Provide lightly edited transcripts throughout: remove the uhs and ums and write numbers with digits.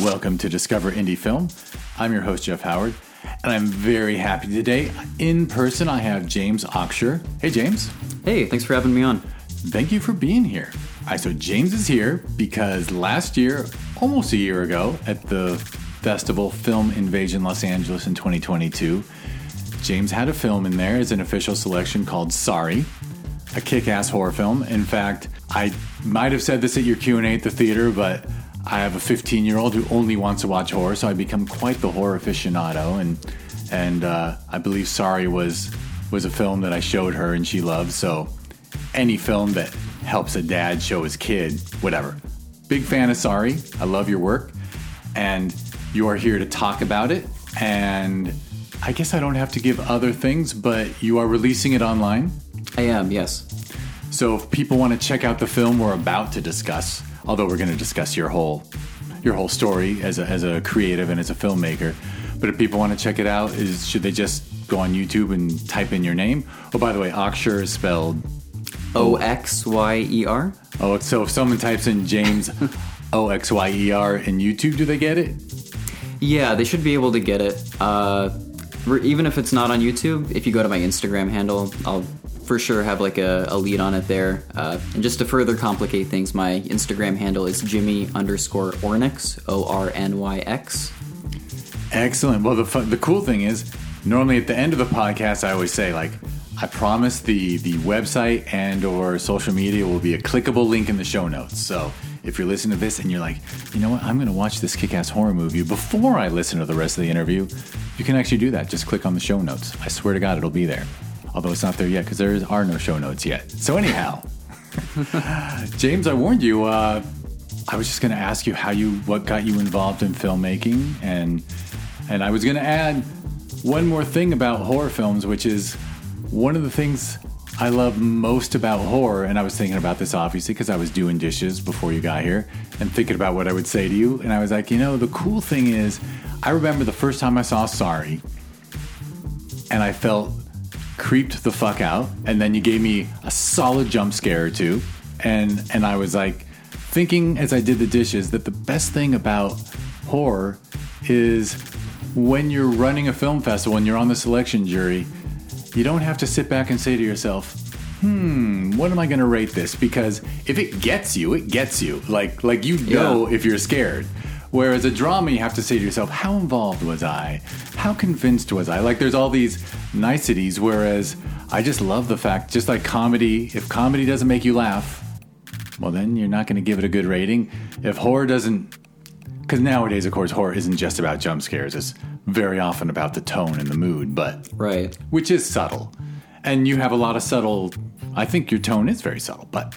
Welcome to Discover Indie Film. I'm your host, Jeff Howard, and I'm very happy today. In person, I have James Oksher. Hey, James. Hey, thanks for having me on. Thank you for being here. So James is here because last year, almost a year ago, at the festival Film Invasion Los Angeles in 2022, James had a film in there as an official selection called Sorry, a kick-ass horror film. In fact, I might have said this at your Q&A at the theater, but I have a 15-year-old who only wants to watch horror, so I become quite the horror aficionado, and I believe Sorry was a film that I showed her and she loved, so any film that helps a dad show his kid, whatever. Big fan of Sorry. I love your work, and you are here to talk about it, and I guess I don't have to give other things, but you are releasing it online? I am, yes. So if people want to check out the film we're about to discuss, although we're going to discuss your whole story as a creative and as a filmmaker, but if people want to check it out, should they just go on YouTube and type in your name? Oh, by the way, Oksher is spelled Oxyer. Oh, so if someone types in James Oxyer in YouTube, do they get it? Yeah, they should be able to get it. Even if it's not on YouTube, if you go to my Instagram handle, I'll for sure have like a lead on it there. And just to further complicate things, my Instagram handle is Jimmy_Ornyx, ORNYX. Excellent. Well, the cool thing is, normally at the end of the podcast, I always say, like, I promise the website and or social media will be a clickable link in the show notes. So if you're listening to this and you're like, you know what, I'm going to watch this kick-ass horror movie before I listen to the rest of the interview, you can actually do that. Just click on the show notes. I swear to God, it'll be there. Although it's not there yet because there are no show notes yet. So anyhow, James, I warned you. I was just going to ask you what got you involved in filmmaking, and I was going to add one more thing about horror films, which is one of the things I love most about horror. And I was thinking about this obviously because I was doing dishes before you got here and thinking about what I would say to you. And I was like, the cool thing is, I remember the first time I saw Sorry, and I felt creeped the fuck out, and then you gave me a solid jump scare or two, and I was like thinking as I did the dishes that the best thing about horror is when you're running a film festival and you're on the selection jury, you don't have to sit back and say to yourself, what am I going to rate this? Because if it gets you, it gets you. Like if you're scared. Whereas a drama, you have to say to yourself, how involved was I? How convinced was I? Like, there's all these niceties, whereas I just love the fact, just like comedy, if comedy doesn't make you laugh, well, then you're not going to give it a good rating. If horror doesn't... Because nowadays, of course, horror isn't just about jump scares. It's very often about the tone and the mood, but... Right. Which is subtle. And you have a lot of subtle... I think your tone is very subtle, but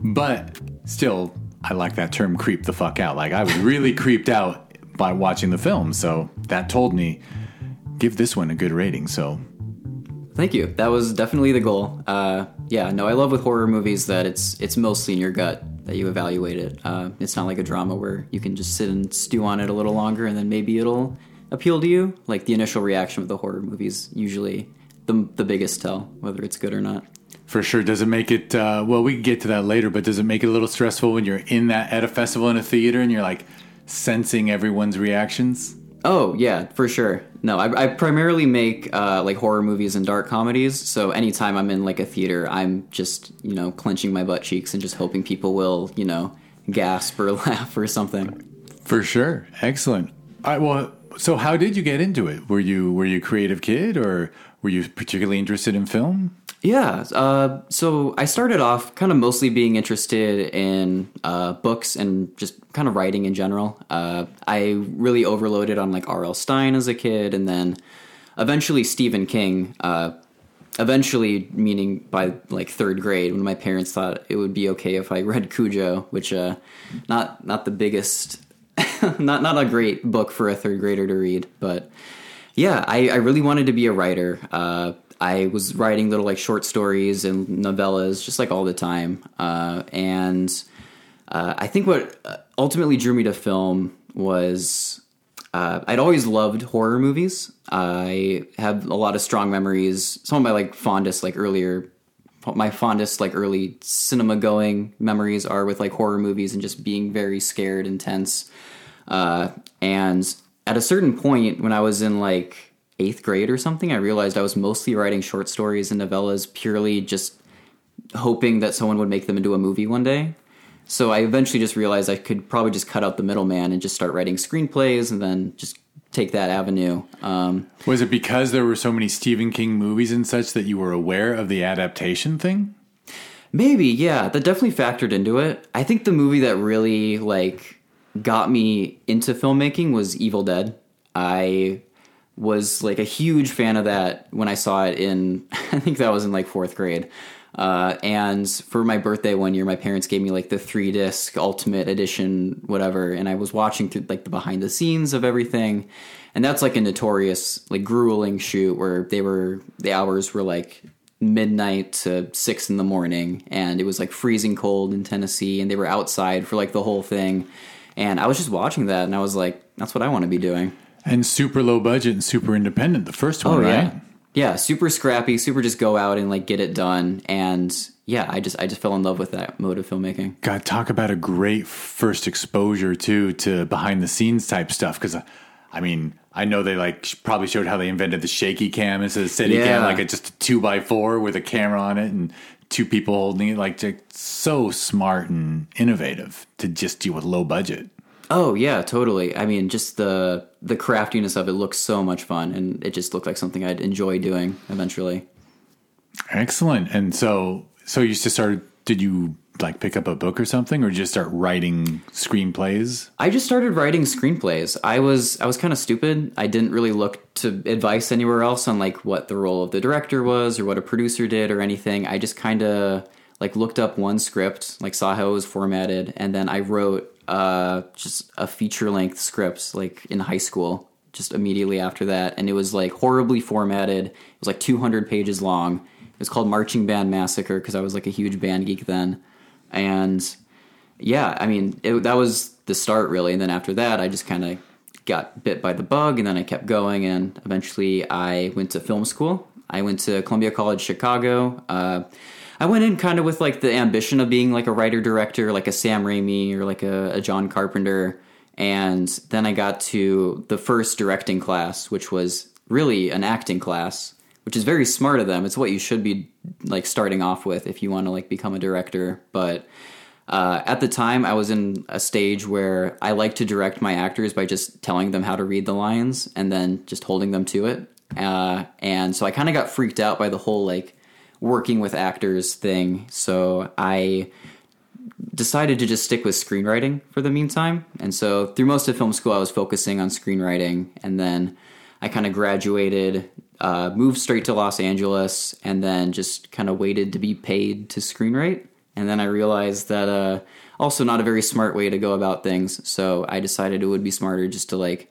still... I like that term, creep the fuck out. Like, I was really creeped out by watching the film. So that told me, give this one a good rating. So thank you. That was definitely the goal. I love with horror movies that it's mostly in your gut that you evaluate it. It's not like a drama where you can just sit and stew on it a little longer and then maybe it'll appeal to you. Like, the initial reaction of the horror movie is usually the biggest tell, whether it's good or not. For sure. Does it make it, we can get to that later, but does it make it a little stressful when you're at a festival in a theater and you're like sensing everyone's reactions? Oh, yeah, for sure. No, I primarily make like horror movies and dark comedies. So anytime I'm in like a theater, I'm just, clenching my butt cheeks and just hoping people will, gasp or laugh or something. For sure. Excellent. All right, so how did you get into it? Were you a creative kid, or were you particularly interested in film? Yeah, so I started off kind of mostly being interested in books and just kind of writing in general. I really overloaded on like R.L. Stine as a kid, and then eventually Stephen King. Eventually, meaning by like third grade, when my parents thought it would be okay if I read Cujo, which not the biggest, not a great book for a third grader to read, but yeah, I really wanted to be a writer. I was writing little like short stories and novellas just like all the time. And I think what ultimately drew me to film was I'd always loved horror movies. I have a lot of strong memories. Some of my my fondest early cinema going memories are with like horror movies and just being very scared and tense. And at a certain point when I was in like 8th grade or something, I realized I was mostly writing short stories and novellas purely just hoping that someone would make them into a movie one day. So I eventually just realized I could probably just cut out the middleman and just start writing screenplays and then just take that avenue. Was it because there were so many Stephen King movies and such that you were aware of the adaptation thing? Maybe, yeah. That definitely factored into it. I think the movie that really like got me into filmmaking was Evil Dead. I was like a huge fan of that when I saw it in, I think that was in like 4th grade. And for my birthday one year, my parents gave me like the 3-disc ultimate edition, whatever. And I was watching through like the behind the scenes of everything. And that's like a notorious, like grueling shoot where the hours were like midnight to 6 a.m. And it was like freezing cold in Tennessee and they were outside for like the whole thing. And I was just watching that and I was like, that's what I want to be doing. And super low budget and super independent, the first one, right? Yeah, super scrappy, super just go out and like get it done. And yeah, I just fell in love with that mode of filmmaking. God, talk about a great first exposure too to behind the scenes type stuff. Because I mean, I know they like probably showed how they invented the shaky cam instead of steady cam, like just a 2x4 with a camera on it and 2 people holding it. Like so smart and innovative to just deal with low budget. Oh yeah, totally. I mean, just the craftiness of it looks so much fun, and it just looked like something I'd enjoy doing eventually. Excellent. And so you just started. Did you like pick up a book or something, or just start writing screenplays? I just started writing screenplays. I was kind of stupid. I didn't really look to advice anywhere else on like what the role of the director was or what a producer did or anything. I just kind of like looked up one script, like saw how it was formatted, and then I wrote just a feature-length script like in high school just immediately after that, and it was like horribly formatted. It was like 200 pages long. It was called Marching Band Massacre because I was like a huge band geek then. And yeah, I mean, that was the start really, and then after that I just kind of got bit by the bug, and then I kept going, and eventually I went to film school. I went to Columbia College Chicago. I went in kind of with like the ambition of being like a writer-director, like a Sam Raimi or like a John Carpenter. And then I got to the first directing class, which was really an acting class, which is very smart of them. It's what you should be like starting off with if you want to like become a director. But at the time, I was in a stage where I like to direct my actors by just telling them how to read the lines and then just holding them to it. And so I kind of got freaked out by the whole like working with actors thing. So I decided to just stick with screenwriting for the meantime. And so through most of film school, I was focusing on screenwriting. And then I kind of graduated, moved straight to Los Angeles, and then just kind of waited to be paid to screenwrite. And then I realized that also not a very smart way to go about things. So I decided it would be smarter just to like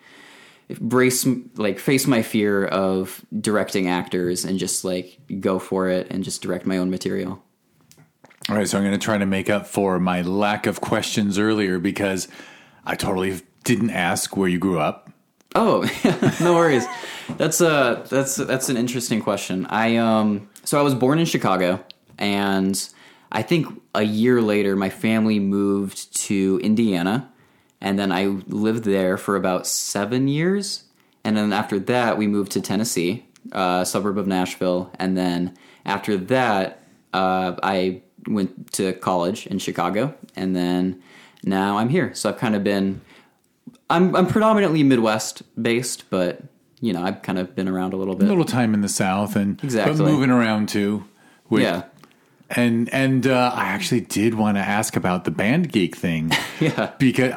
face my fear of directing actors and just like go for it and just direct my own material. All right, so I'm going to try to make up for my lack of questions earlier because I totally didn't ask where you grew up. Oh, no worries. That's an interesting question. So I was born in Chicago, and I think a year later my family moved to Indiana. And then I lived there for about 7 years. And then after that, we moved to Tennessee, a suburb of Nashville. And then after that, I went to college in Chicago. And then now I'm here. So I've kind of been... I'm predominantly Midwest based, but, you know, I've kind of been around a little bit. A little time in the South. Exactly. But moving around, too. Yeah. And I actually did want to ask about the band geek thing. Yeah. Because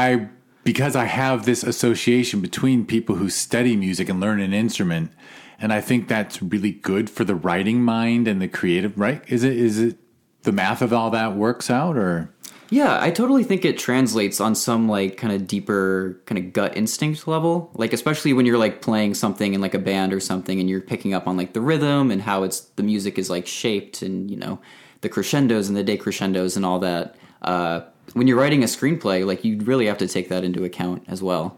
I have this association between people who study music and learn an instrument, and I think that's really good for the writing mind and the creative, right? Is it the math of all that works out, or? Yeah, I totally think it translates on some like kind of deeper kind of gut instinct level. Like especially when you're like playing something in like a band or something and you're picking up on like the rhythm and how the music is like shaped and, you know, the crescendos and the decrescendos and all that. When you're writing a screenplay, like you really have to take that into account as well.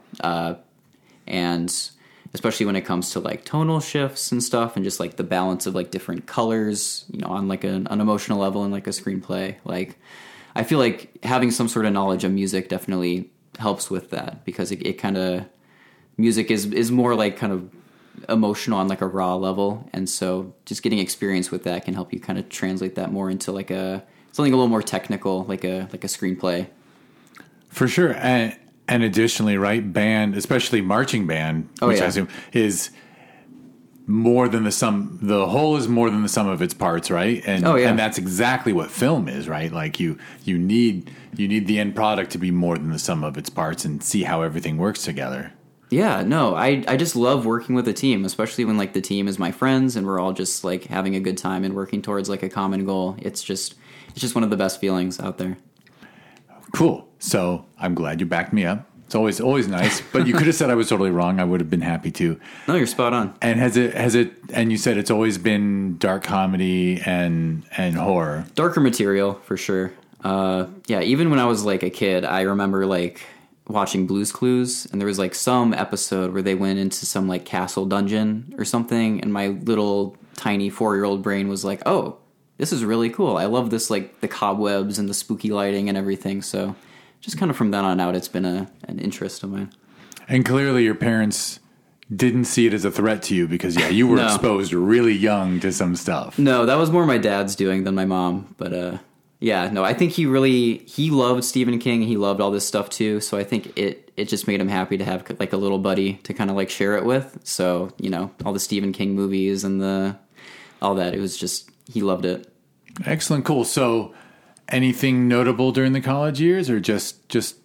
And especially when it comes to like tonal shifts and stuff and just like the balance of like different colors, you know, on like an emotional level in like a screenplay. Like I feel like having some sort of knowledge of music definitely helps with that, because it kind of, music is more like kind of emotional on like a raw level, and so just getting experience with that can help you kind of translate that more into like something a little more technical, like a screenplay. For sure. And additionally, right, band, especially marching band, which I assume is more than the whole is more than the sum of its parts, right? And and that's exactly what film is, right? Like you need the end product to be more than the sum of its parts and see how everything works together. Yeah, no, I just love working with a team, especially when like the team is my friends and we're all just like having a good time and working towards like a common goal. It's just one of the best feelings out there. Cool. So I'm glad you backed me up. It's always nice, but you could have said I was totally wrong. I would have been happy to. No, you're spot on. And has it? And you said it's always been dark comedy and horror. Darker material for sure. Yeah, even when I was like a kid, I remember like watching Blue's Clues, and there was like some episode where they went into some like castle dungeon or something, and my little tiny 4-year-old brain was like, "Oh, this is really cool. I love this, like the cobwebs and the spooky lighting and everything." So just kind of from then on out, it's been an interest of mine. And clearly your parents didn't see it as a threat to you because, you were exposed really young to some stuff. No, that was more my dad's doing than my mom. But, I think he loved Stephen King. He loved all this stuff too. So I think it just made him happy to have like a little buddy to kind of like share it with. So, all the Stephen King movies and all that, it was just, he loved it. Excellent. Cool. So anything notable during the college years or just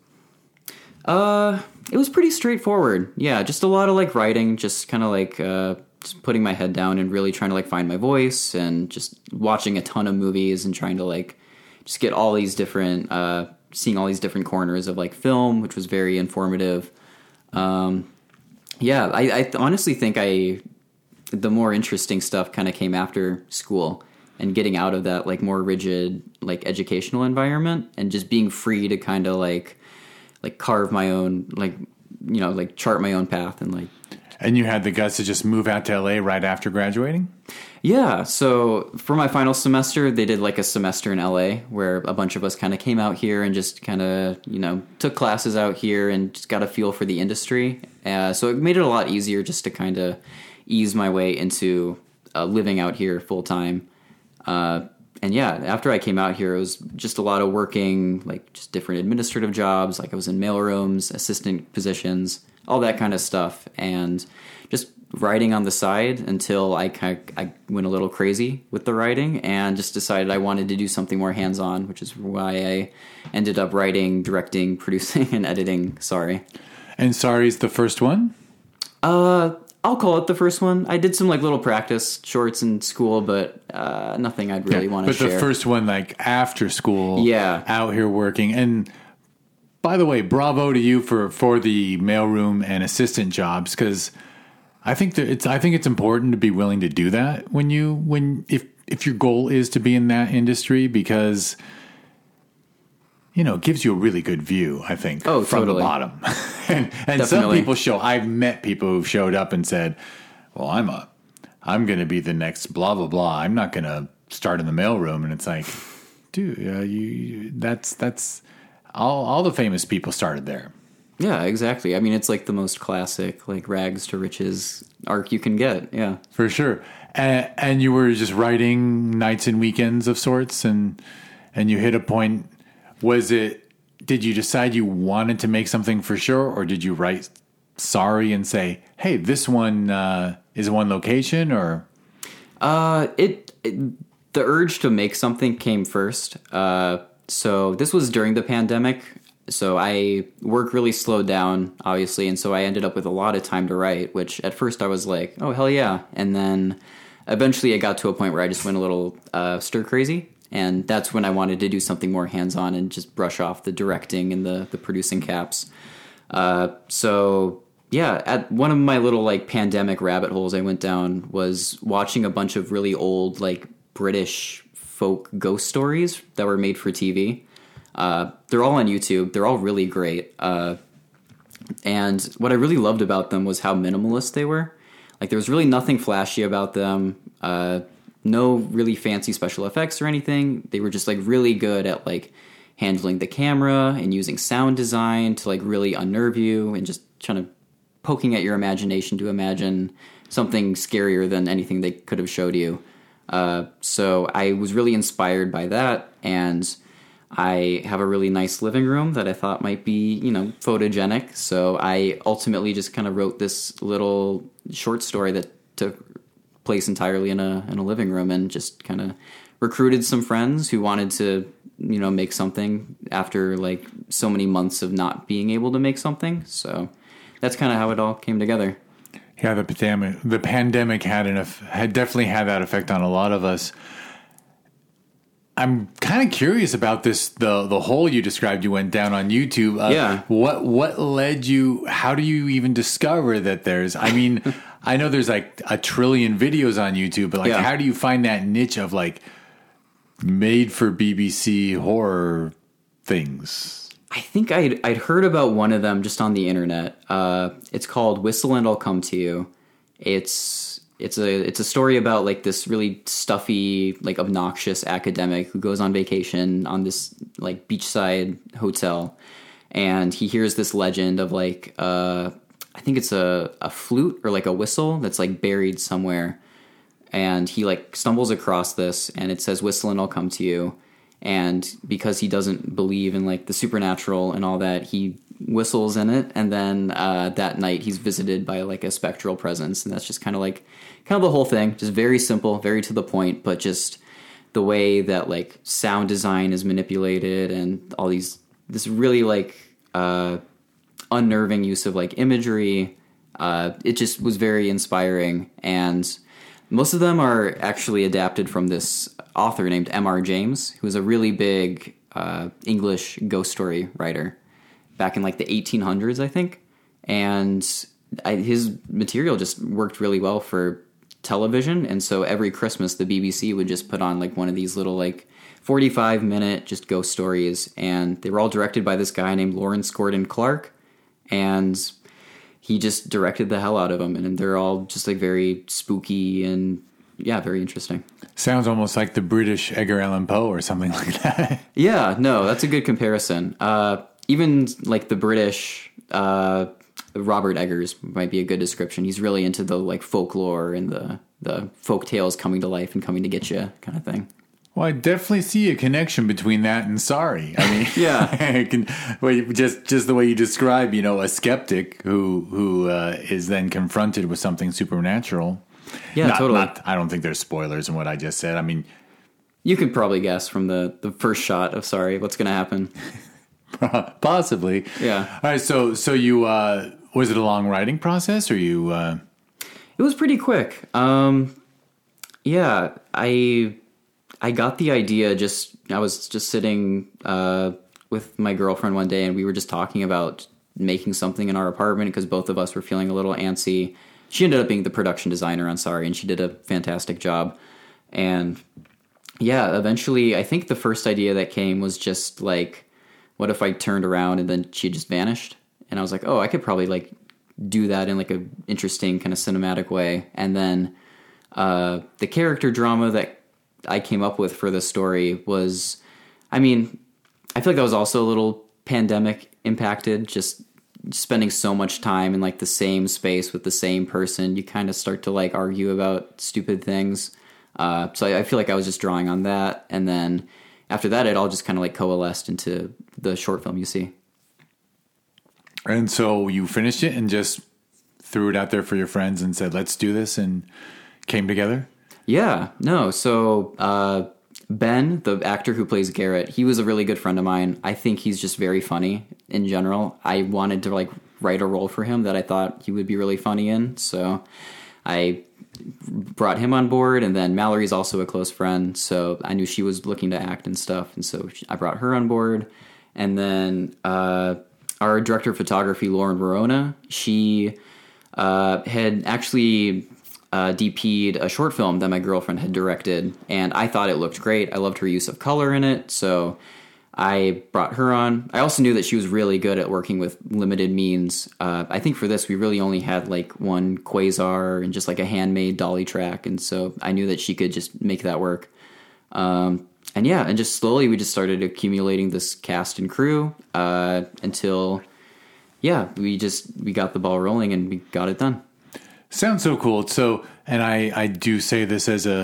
it was pretty straightforward. Yeah, just a lot of like writing, just kind of like just putting my head down and really trying to like find my voice, and just watching a ton of movies and trying to like just get all these different seeing all these different corners of like film, which was very informative. I honestly think the more interesting stuff kind of came after school, and getting out of that like more rigid like educational environment and just being free to kind of like carve my own like chart my own path and like. And you had the guts to just move out to LA right after graduating? Yeah, so for my final semester, they did like a semester in LA where a bunch of us kind of came out here and just kind of, took classes out here and just got a feel for the industry. So it made it a lot easier just to kind of ease my way into living out here full time. After I came out here, it was just a lot of working, like just different administrative jobs. Like I was in mailrooms, assistant positions, all that kind of stuff, and just writing on the side until I went a little crazy with the writing and just decided I wanted to do something more hands-on, which is why I ended up writing, directing, producing, and editing Sorry. And Sorry's the first one? I'll call it the first one. I did some like little practice shorts in school, but nothing I'd really want to share. But the first one, like after school, out here working. And by the way, bravo to you for the mailroom and assistant jobs, because I think it's important to be willing to do that if your goal is to be in that industry, because it gives you a really good view, I think, from the bottom. and some people I've met people who've showed up and said, well, I'm going to be the next blah, blah, blah. I'm not going to start in the mailroom. And it's like, dude, that's all the famous people started there. Yeah, exactly. I mean, it's like the most classic, like rags to riches arc you can get. Yeah, for sure. And you were just writing nights and weekends of sorts, and you hit a point. Did you decide you wanted to make something for sure, or did you write Sorry and say, hey, this one is one location, or? The urge to make something came first. So this was during the pandemic. So work really slowed down, obviously, and so I ended up with a lot of time to write, which at first I was like, oh, hell yeah. And then eventually I got to a point where I just went a little stir crazy. And that's when I wanted to do something more hands-on and just brush off the directing and the producing caps. At one of my little like pandemic rabbit holes I went down was watching a bunch of really old like British folk ghost stories that were made for TV. They're all on YouTube. They're all really great. And what I really loved about them was how minimalist they were. Like there was really nothing flashy about them. No really fancy special effects or anything. They were just like really good at like handling the camera and using sound design to like really unnerve you and just kind of poking at your imagination to imagine something scarier than anything they could have showed you. So I was really inspired by that, and I have a really nice living room that I thought might be, photogenic. So I ultimately just kind of wrote this little short story that took place entirely in a living room, and just kind of recruited some friends who wanted to, make something after like so many months of not being able to make something. So that's kind of how it all came together. Yeah, the pandemic had definitely had that effect on a lot of us. I'm kind of curious about this, the hole you described you went down on YouTube. Yeah. What led you? How do you even discover that there's? I mean, I know there's like a trillion videos on YouTube, but like, how do you find that niche of like made for BBC horror things? I think I'd heard about one of them just on the internet. It's called Whistle and I'll Come to You. It's a story about like this really stuffy, like obnoxious academic who goes on vacation on this like beachside hotel, and he hears this legend of like I think it's a flute or like a whistle that's like buried somewhere, and he like stumbles across this, and it says "Whistle and I'll come to you." And because he doesn't believe in like the supernatural and all that, he whistles in it, and then that night he's visited by like a spectral presence, and that's just kind of the whole thing. Just very simple, very to the point, but just the way that like sound design is manipulated and all this really like unnerving use of like imagery. It just was very inspiring, and most of them are actually adapted from this author named M.R. James, who was a really big English ghost story writer back in like the 1800s, I think. And his material just worked really well for television. And so every Christmas, the BBC would just put on like one of these little like 45-minute just ghost stories. And they were all directed by this guy named Lawrence Gordon Clark. And he just directed the hell out of them. And they're all just like very spooky and, yeah, very interesting. Sounds almost like the British Edgar Allan Poe or something like that. Yeah, no, that's a good comparison. Even like the British Robert Eggers might be a good description. He's really into the like folklore and the folk tales coming to life and coming to get you kind of thing. Well, I definitely see a connection between that and Sorry. I mean, yeah, just the way you describe, a skeptic who is then confronted with something supernatural. Yeah, totally. I don't think there's spoilers in what I just said. I mean, you can probably guess from the first shot of Sorry what's going to happen. Possibly. Yeah. All right. So you was it a long writing process, or you? It was pretty quick. Yeah, I got the idea. I was just sitting with my girlfriend one day, and we were just talking about making something in our apartment because both of us were feeling a little antsy. She ended up being the production designer on Sorry, and she did a fantastic job. And yeah, eventually, I think the first idea that came was just like, what if I turned around and then she just vanished? And I was like, oh, I could probably like do that in like a interesting kind of cinematic way. And then the character drama that I came up with for this story was, I mean, I feel like that was also a little pandemic impacted, just spending so much time in like the same space with the same person. You kind of start to like argue about stupid things. So I feel like I was just drawing on that. And then after that, it all just kind of like coalesced into the short film you see. And so you finished it and just threw it out there for your friends and said, let's do this, and came together? Yeah, no. So Ben, the actor who plays Garrett, he was a really good friend of mine. I think he's just very funny in general. I wanted to like write a role for him that I thought he would be really funny in. So I brought him on board, and then Mallory's also a close friend. So I knew she was looking to act and stuff. And so I brought her on board. And then our director of photography, Lauren Verona, she had actually DP'd a short film that my girlfriend had directed, and I thought it looked great. I loved her use of color in it, so I brought her on. I also knew that she was really good at working with limited means. I think for this, we really only had like one quasar and just like a handmade dolly track, and so I knew that she could just make that work. and just slowly we just started accumulating this cast and crew until we got the ball rolling and we got it done. Sounds so cool. So, and I do say this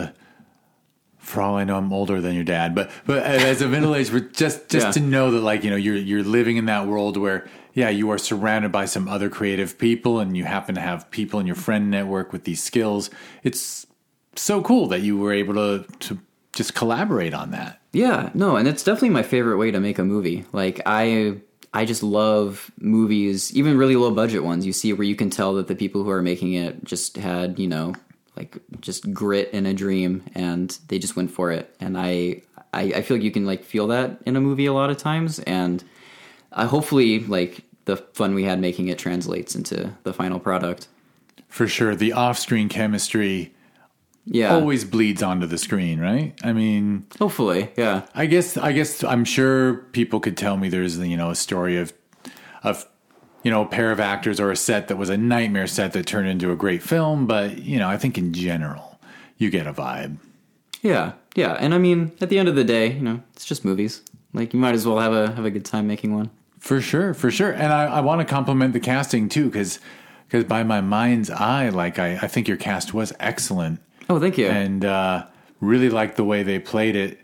for all I know, I'm older than your dad, but as a middle-aged, just to know that, like, you know, you're living in that world where, you are surrounded by some other creative people and you happen to have people in your friend network with these skills. It's so cool that you were able to just collaborate on that. Yeah, no, and it's definitely my favorite way to make a movie. Like, I just love movies, even really low budget ones. You see where you can tell that the people who are making it just had, you know, like just grit and a dream, and they just went for it. And I feel like you can like feel that in a movie a lot of times, and hopefully like the fun we had making it translates into the final product. For sure, the off-screen chemistry always bleeds onto the screen, right? I mean, hopefully, yeah. I guess I'm sure people could tell me there's, you know, a story of you know, a pair of actors or a set that was a nightmare set that turned into a great film, but, you know, I think in general you get a vibe. Yeah, and I mean, at the end of the day, you know, it's just movies. Like, you might as well have a good time making one. For sure. And I want to compliment the casting too, because by my mind's eye, like I think your cast was excellent. Oh, thank you. And really liked the way they played it.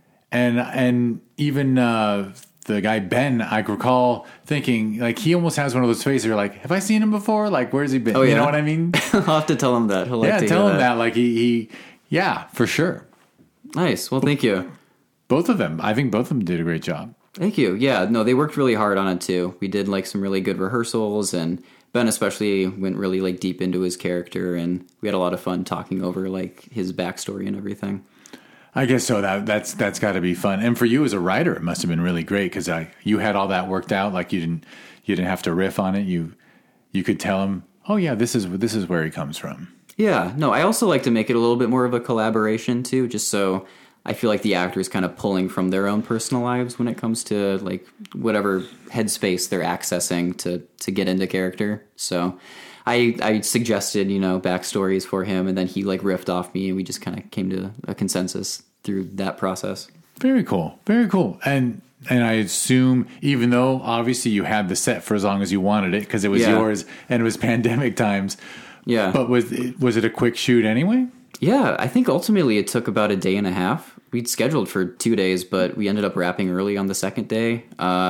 And even the guy, Ben, I recall thinking, like, he almost has one of those faces. You're like, have I seen him before? Like, where's he been? Oh, yeah? You know what I mean? I'll have to tell him that. He'll like to tell hear him that. Like, he for sure. Nice. Well, thank you. Both of them. I think both of them did a great job. Thank you. Yeah, no, they worked really hard on it, too. We did, like, some really good rehearsals, and Ben especially went really, like, deep into his character, and we had a lot of fun talking over, like, his backstory and everything. I guess so. That's got to be fun. And for you as a writer, it must have been really great because you had all that worked out. Like, you didn't have to riff on it. You could tell him, oh yeah, this is where he comes from. Yeah. No, I also like to make it a little bit more of a collaboration too, just so I feel like the actor is kind of pulling from their own personal lives when it comes to like whatever headspace they're accessing to get into character. So I suggested, you know, backstories for him, and then he like riffed off me, and we just kind of came to a consensus through that process. Very cool. Very cool. And I assume, even though obviously you had the set for as long as you wanted it because it was yours and it was pandemic times. Yeah. But was it a quick shoot anyway? Yeah, I think ultimately it took about a day and a half. We'd scheduled for 2 days, but we ended up wrapping early on the second day.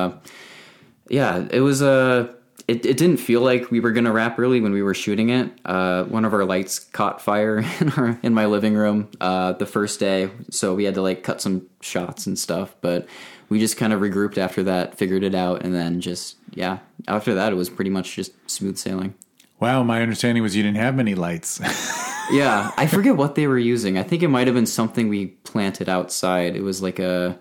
It was It didn't feel like we were going to wrap early when we were shooting it. One of our lights caught fire in my living room the first day, so we had to like cut some shots and stuff. But we just kind of regrouped after that, figured it out, and then after that it was pretty much just smooth sailing. Wow, my understanding was you didn't have many lights. Yeah, I forget what they were using. I think it might have been something we planted outside. It was like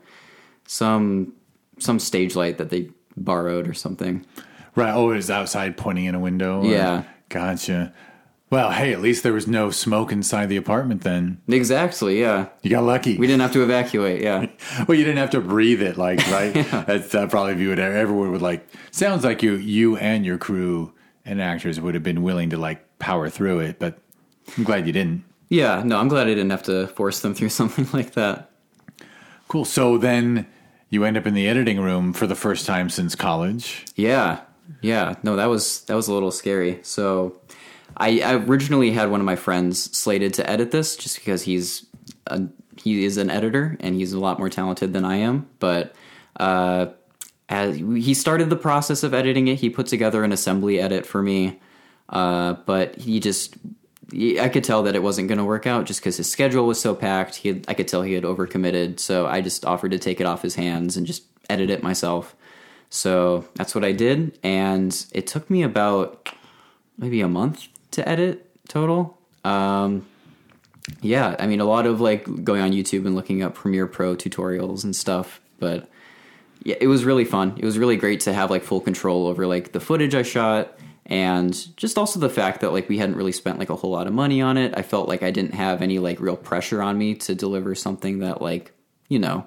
some stage light that they borrowed or something. Right. Oh, it was outside pointing in a window. Yeah. Gotcha. Well, hey, at least there was no smoke inside the apartment then. Exactly, yeah. You got lucky. We didn't have to evacuate, yeah. Well, you didn't have to breathe it, like, right? Yeah. That's probably view it. Everyone would like, sounds like you and your crew and actors would have been willing to like power through it, but I'm glad you didn't. Yeah, no, I'm glad I didn't have to force them through something like that. Cool. So then you end up in the editing room for the first time since college. Yeah. No, that was a little scary. So I originally had one of my friends slated to edit this just because he is an editor and he's a lot more talented than I am. But as he started the process of editing it, he put together an assembly edit for me. But I could tell that it wasn't going to work out just because his schedule was so packed. I could tell he had overcommitted. So I just offered to take it off his hands and just edit it myself. So that's what I did. And it took me about maybe a month to edit total. I mean, a lot of like going on YouTube and looking up Premiere Pro tutorials and stuff. But yeah, it was really fun. It was really great to have like full control over like the footage I shot. And just also the fact that like we hadn't really spent like a whole lot of money on it. I felt like I didn't have any like real pressure on me to deliver something that like, you know,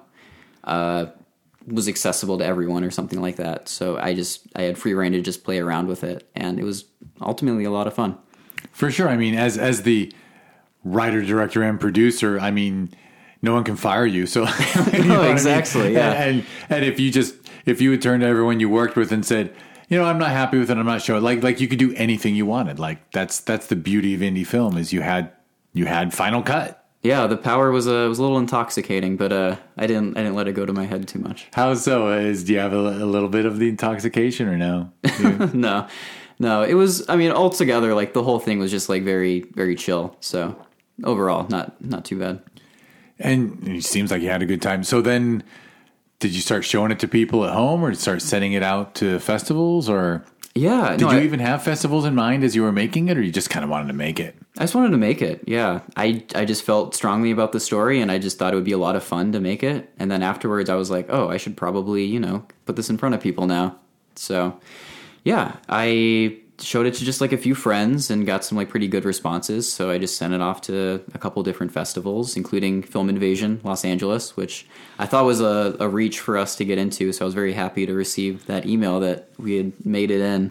was accessible to everyone or something like that. So I had free reign to just play around with it. And it was ultimately a lot of fun. For sure. I mean, as the writer, director, and producer, I mean, no one can fire you. So No, exactly. Yeah. And if you would turn to everyone you worked with and said, I'm not happy with it, I'm not sure. Like you could do anything you wanted. Like that's the beauty of indie film is you had final cut. Yeah, the power was a little intoxicating, but I didn't let it go to my head too much. How so? Do you have a little bit of the intoxication or no? No, it was, altogether, like, the whole thing was just, like, very, very chill. So, overall, not too bad. And it seems like you had a good time. So then, did you start showing it to people at home or start sending it out to festivals? Or yeah. Did you even have festivals in mind as you were making it, or you just kind of wanted to make it? I just wanted to make it, yeah. I just felt strongly about the story, and I just thought it would be a lot of fun to make it. And then afterwards, I was like, oh, I should probably, put this in front of people now. So... yeah, I showed it to just like a few friends and got some like pretty good responses. So I just sent it off to a couple different festivals, including Film Invasion Los Angeles, which I thought was a reach for us to get into. So I was very happy to receive that email that we had made it in.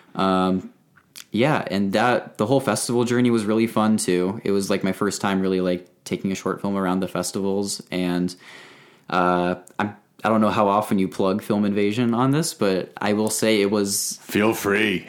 Yeah, and the whole festival journey was really fun too. It was like my first time really like taking a short film around the festivals, and I don't know how often you plug Film Invasion on this, but I will say it was... Feel free.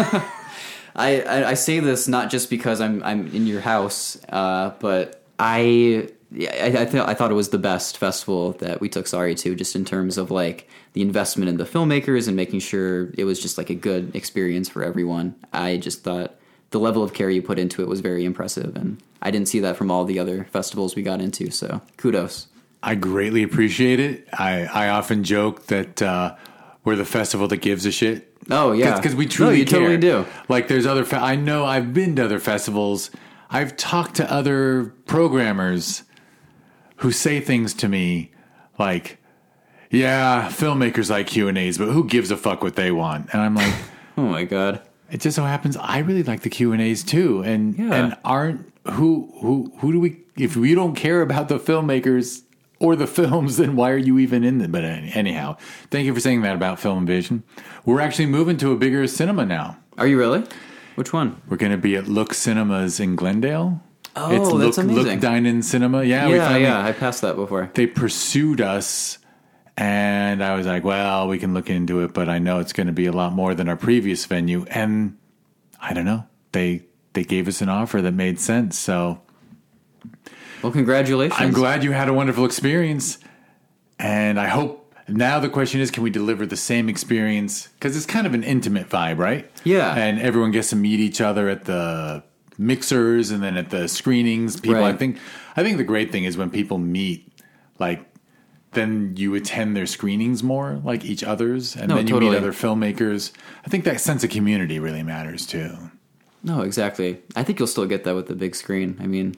I say this not just because I'm in your house, but I thought it was the best festival that we took Sorry to, just in terms of like the investment in the filmmakers and making sure it was just like a good experience for everyone. I just thought the level of care you put into it was very impressive, and I didn't see that from all the other festivals we got into, so kudos. I greatly appreciate it. I often joke that we're the festival that gives a shit. Oh, yeah. Because we truly care. Totally do. Like, there's other... I know I've been to other festivals. I've talked to other programmers who say things to me like, yeah, filmmakers like Q&As, but who gives a fuck what they want? And I'm like... oh, my God. It just so happens I really like the Q&As, too. And aren't... Who do we... If we don't care about the filmmakers... or the films, then why are you even in them? But anyhow, thank you for saying that about Film Invasion. We're actually moving to a bigger cinema now. Are you really? Which one? We're going to be at Look Cinemas in Glendale. Oh, it's that's amazing. Look Dine-In Cinema. Yeah, I passed that before. They pursued us, and I was like, well, we can look into it, but I know it's going to be a lot more than our previous venue. And I don't know. They gave us an offer that made sense, so... Well, congratulations. I'm glad you had a wonderful experience. And I hope now the question is, can we deliver the same experience? Because it's kind of an intimate vibe, right? Yeah. And everyone gets to meet each other at the mixers and then at the screenings. People, right. I think the great thing is when people meet, like, then you attend their screenings more, like each other's. And then you meet other filmmakers. I think that sense of community really matters, too. No, exactly. I think you'll still get that with the big screen. I mean,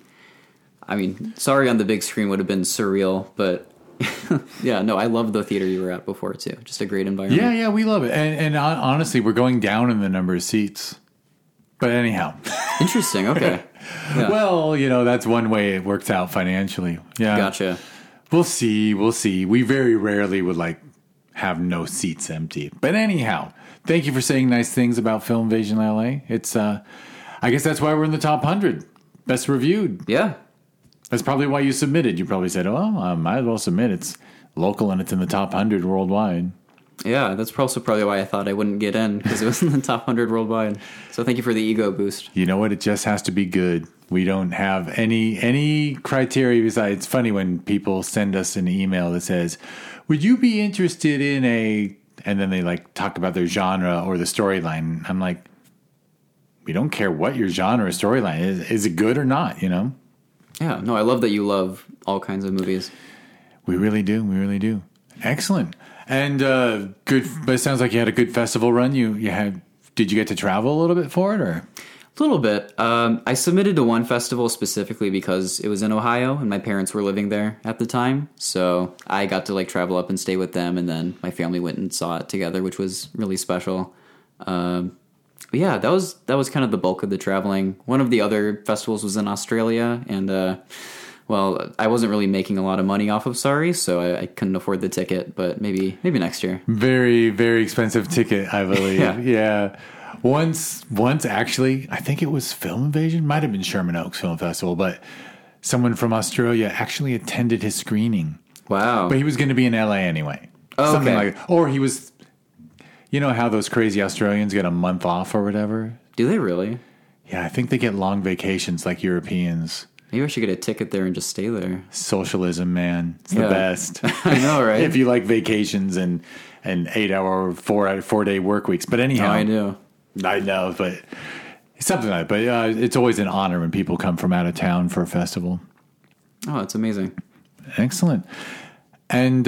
Sorry on the big screen would have been surreal, but yeah, no, I love the theater you were at before too. Just a great environment. Yeah, we love it. And honestly, we're going down in the number of seats. But anyhow. Interesting, okay. Yeah. Well, that's one way it works out financially. Yeah. Gotcha. We'll see. We very rarely would have no seats empty. But anyhow, thank you for saying nice things about Film Invasion LA. It's I guess that's why we're in the top 100. Best reviewed. Yeah. That's probably why you submitted. You probably said, I might as well submit. It's local and it's in the top 100 worldwide. Yeah, that's also probably why I thought I wouldn't get in, because it was in the top 100 worldwide. So thank you for the ego boost. You know what? It just has to be good. We don't have any criteria besides. It's funny when people send us an email that says, would you be interested in and then they talk about their genre or the storyline. I'm like, we don't care what your genre or storyline is. Is it good or not, Yeah, no, I love that you love all kinds of movies. We really do. Excellent. And good. But it sounds like you had a good festival run. Did you get to travel a little bit for it, or? A little bit. I submitted to one festival specifically because it was in Ohio and my parents were living there at the time. So I got to travel up and stay with them, and then my family went and saw it together, which was really special. But yeah, that was kind of the bulk of the traveling. One of the other festivals was in Australia, and I wasn't really making a lot of money off of Sorry, so I couldn't afford the ticket. But maybe next year. Very, very expensive ticket, I believe. Yeah. Once actually, I think it was Film Invasion, might have been Sherman Oaks Film Festival, but someone from Australia actually attended his screening. Wow. But he was going to be in LA anyway. Oh, Something okay. like, or he was, you know how those crazy Australians get a month off or whatever? Do they really? Yeah, I think they get long vacations like Europeans. Maybe I should get a ticket there and just stay there. Socialism, man. It's the Yeah. best. I know, right? If you like vacations and 8-hour, 4-day work weeks. But anyhow. Oh, I do. I know, but it's something like that. But it's always an honor when people come from out of town for a festival. Oh, it's amazing. Excellent. And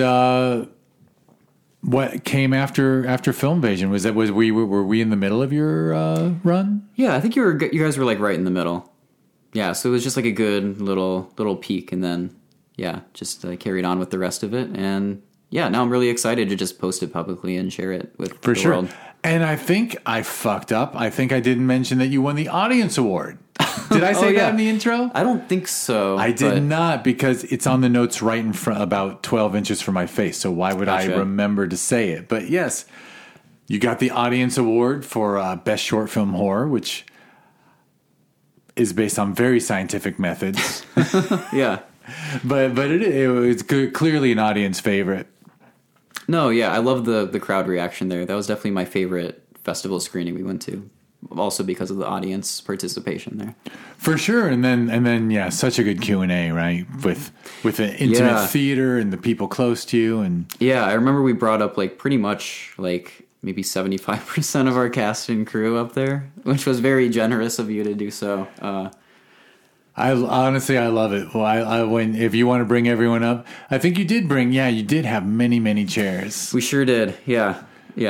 what came after Filmvasion? Were we in the middle of your run? Yeah, I think you guys were like right in the middle. Yeah, so it was just like a good little peak, and then just carried on with the rest of it. And yeah, now I'm really excited to just post it publicly and share it with the world. And I think I fucked up. I think I didn't mention that you won the audience award. Did I say that in the intro? I don't think so. I did not, because it's on the notes right in front, about 12 inches from my face. So why would I remember to say it? But yes, you got the audience award for Best Short Film Horror, which is based on very scientific methods. Yeah. But it was clearly an audience favorite. No, yeah, I love the crowd reaction there. That was definitely my favorite festival screening we went to. Also because of the audience participation there. For sure. And then yeah, such a good Q&A, right? With an intimate theater and the people close to you. And yeah, I remember we brought up like pretty much like maybe 75% of our cast and crew up there, which was very generous of you to do so. I honestly love it. Well, if you want to bring everyone up, I think you did have many chairs. We sure did. Yeah.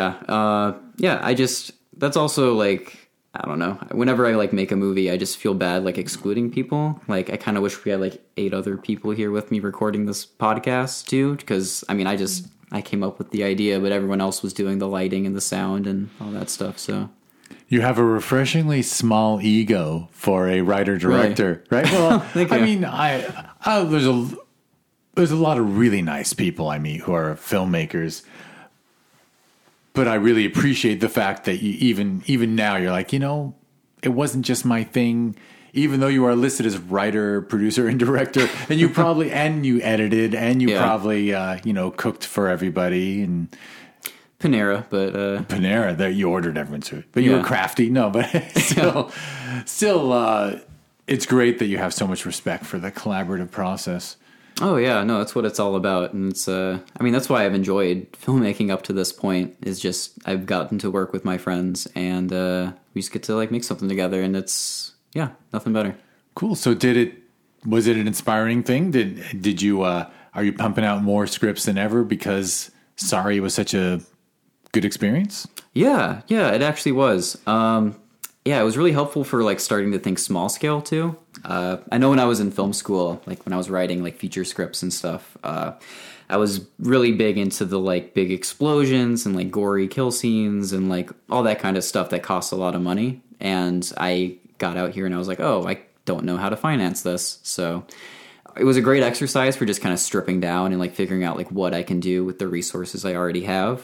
That's also like, I don't know. Whenever I like make a movie, I just feel bad like excluding people. Like I kind of wish we had like 8 other people here with me recording this podcast too. Because I mean, I came up with the idea, but everyone else was doing the lighting and the sound and all that stuff. So. You have a refreshingly small ego for a writer-director, right? Well, Thank you. I mean, there's a lot of really nice people I meet who are filmmakers, but I really appreciate the fact that you even now you're like, it wasn't just my thing. Even though you are listed as writer, producer, and director, and you probably you edited and you probably cooked for everybody and. Panera, but Panera, that you ordered everyone's food, but you were crafty. No, but still, it's great that you have so much respect for the collaborative process. Oh yeah, no, that's what it's all about, and it's. I mean, that's why I've enjoyed filmmaking up to this point. Is just I've gotten to work with my friends, and we just get to like make something together, and it's nothing better. Cool. So was it an inspiring thing? Did you are you pumping out more scripts than ever because Sorry was such a good experience? Yeah, it actually was. It was really helpful for like starting to think small scale too. I know when I was in film school, like when I was writing like feature scripts and stuff, I was really big into the like big explosions and like gory kill scenes and like all that kind of stuff that costs a lot of money. And I got out here and I was like, oh, I don't know how to finance this. So it was a great exercise for just kind of stripping down and like figuring out like what I can do with the resources I already have.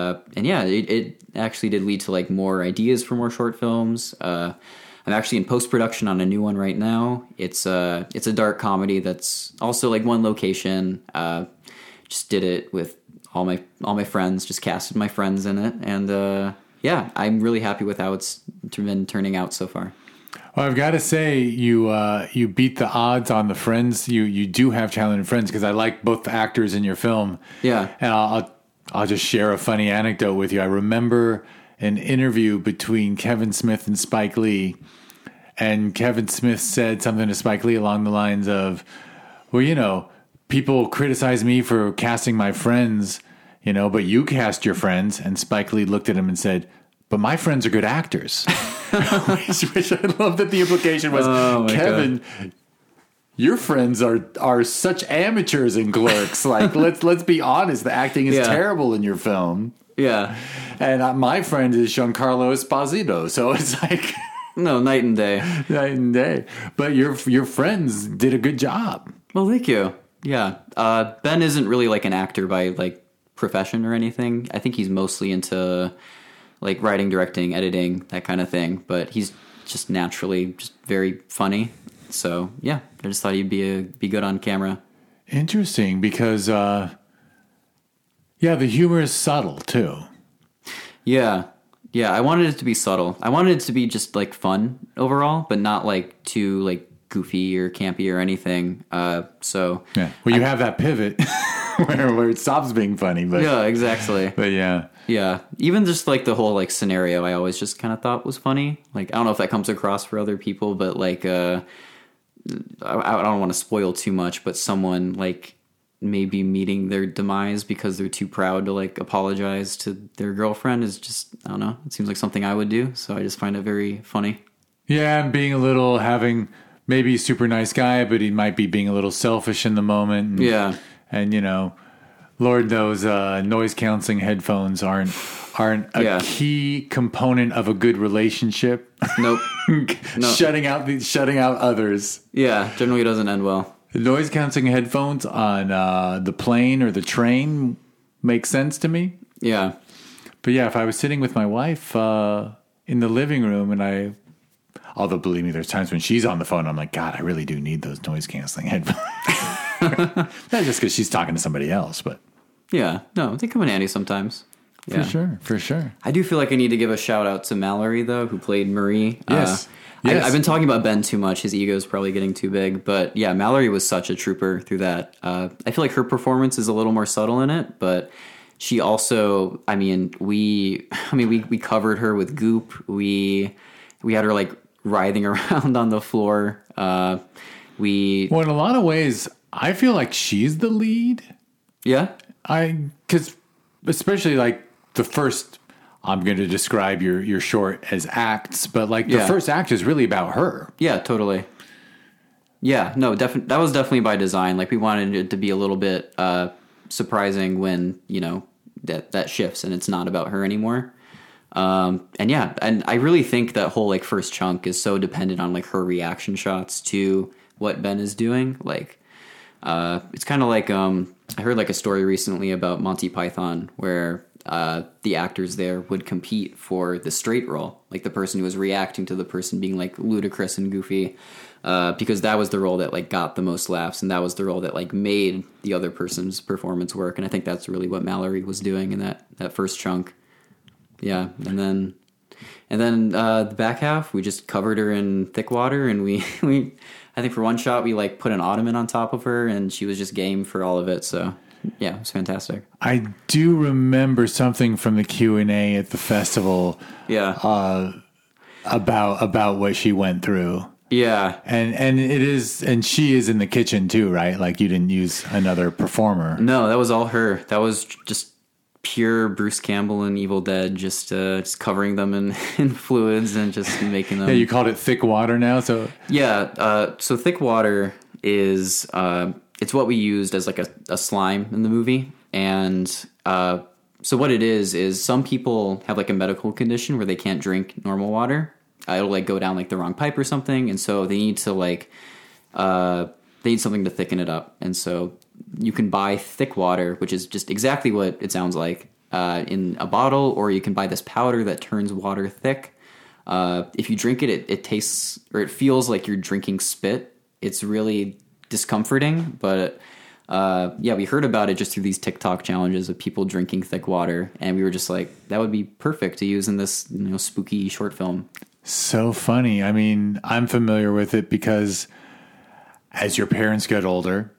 It actually did lead to like more ideas for more short films. I'm actually in post-production on a new one right now. It's a dark comedy that's also like one location. Just did it with all my friends, just casted my friends in it. And I'm really happy with how it's been turning out so far. Well, I've got to say, you beat the odds on the friends. You do have talented friends because I like both the actors in your film. Yeah, and I'll just share a funny anecdote with you. I remember an interview between Kevin Smith and Spike Lee, and Kevin Smith said something to Spike Lee along the lines of, "Well, people criticize me for casting my friends, but you cast your friends." And Spike Lee looked at him and said, "But my friends are good actors." which I love that the implication was, Kevin, God, your friends are such amateurs in Clerks. Like, let's be honest, the acting is terrible in your film. Yeah. And my friend is Giancarlo Esposito, so it's like... No, night and day. Night and day. But your friends did a good job. Well, thank you. Yeah. Ben isn't really like an actor by like profession or anything. I think he's mostly into like writing, directing, editing, that kind of thing. But he's just naturally just very funny. So yeah, I just thought he'd be good on camera. Interesting, because the humor is subtle too. Yeah. I wanted it to be subtle. I wanted it to be just like fun overall, but not like too like goofy or campy or anything. So yeah, well, you have that pivot where it stops being funny, but yeah, exactly. But yeah, even just like the whole like scenario, I always just kind of thought was funny. Like I don't know if that comes across for other people, but like I don't want to spoil too much, but someone like maybe meeting their demise because they're too proud to like apologize to their girlfriend is just, I don't know, it seems like something I would do. So I just find it very funny. Yeah, and being a little, having maybe a super nice guy, but he might be being a little selfish in the moment. And, and you know, Lord knows noise canceling headphones aren't a key component of a good relationship. Nope. Shutting out others. Yeah, generally doesn't end well. Noise canceling headphones on the plane or the train makes sense to me. Yeah. But yeah, if I was sitting with my wife in the living room and although believe me, there's times when she's on the phone, I'm like, God, I really do need those noise canceling headphones. Not just because she's talking to somebody else, but. Yeah, no, they come in handy sometimes. Yeah. For sure. I do feel like I need to give a shout out to Mallory, though, who played Marie. Yes. I've been talking about Ben too much. His ego is probably getting too big. But yeah, Mallory was such a trooper through that. I feel like her performance is a little more subtle in it, but she also, we covered her with goop. We had her like writhing around on the floor. Well, in a lot of ways, I feel like she's the lead. Yeah. Because especially like the first, I'm going to describe your short as acts, but like the first act is really about her. Yeah, totally. Yeah, no, that was definitely by design. Like we wanted it to be a little bit surprising when, you know, that shifts and it's not about her anymore. And I really think that whole like first chunk is so dependent on like her reaction shots to what Ben is doing. Like, it's kind of like, I heard like a story recently about Monty Python where the actors there would compete for the straight role, like the person who was reacting to the person being like ludicrous and goofy, because that was the role that like got the most laughs, and that was the role that like made the other person's performance work. And I think that's really what Mallory was doing in that first chunk. Yeah, and then the back half we just covered her in thick water, and we I think for one shot we like put an ottoman on top of her, and she was just game for all of it. So yeah, it was fantastic. I do remember something from the Q&A at the festival. Yeah. About what she went through. Yeah. And she is in the kitchen too, right? Like you didn't use another performer. No, that was all her. That was just pure Bruce Campbell and Evil Dead, just covering them in fluids and just making them. Yeah, you called it thick water now, so. Yeah, so thick water is it's what we used as like a slime in the movie, and so what it is some people have like a medical condition where they can't drink normal water. It'll like go down like the wrong pipe or something, and so they need to like they need something to thicken it up, and so you can buy thick water, which is just exactly what it sounds like, in a bottle, or you can buy this powder that turns water thick. If you drink it, it tastes, or it feels like you're drinking spit. It's really discomforting, but we heard about it just through these TikTok challenges of people drinking thick water, and we were just like, that would be perfect to use in this, you know, spooky short film. So funny. I mean, I'm familiar with it because as your parents get older,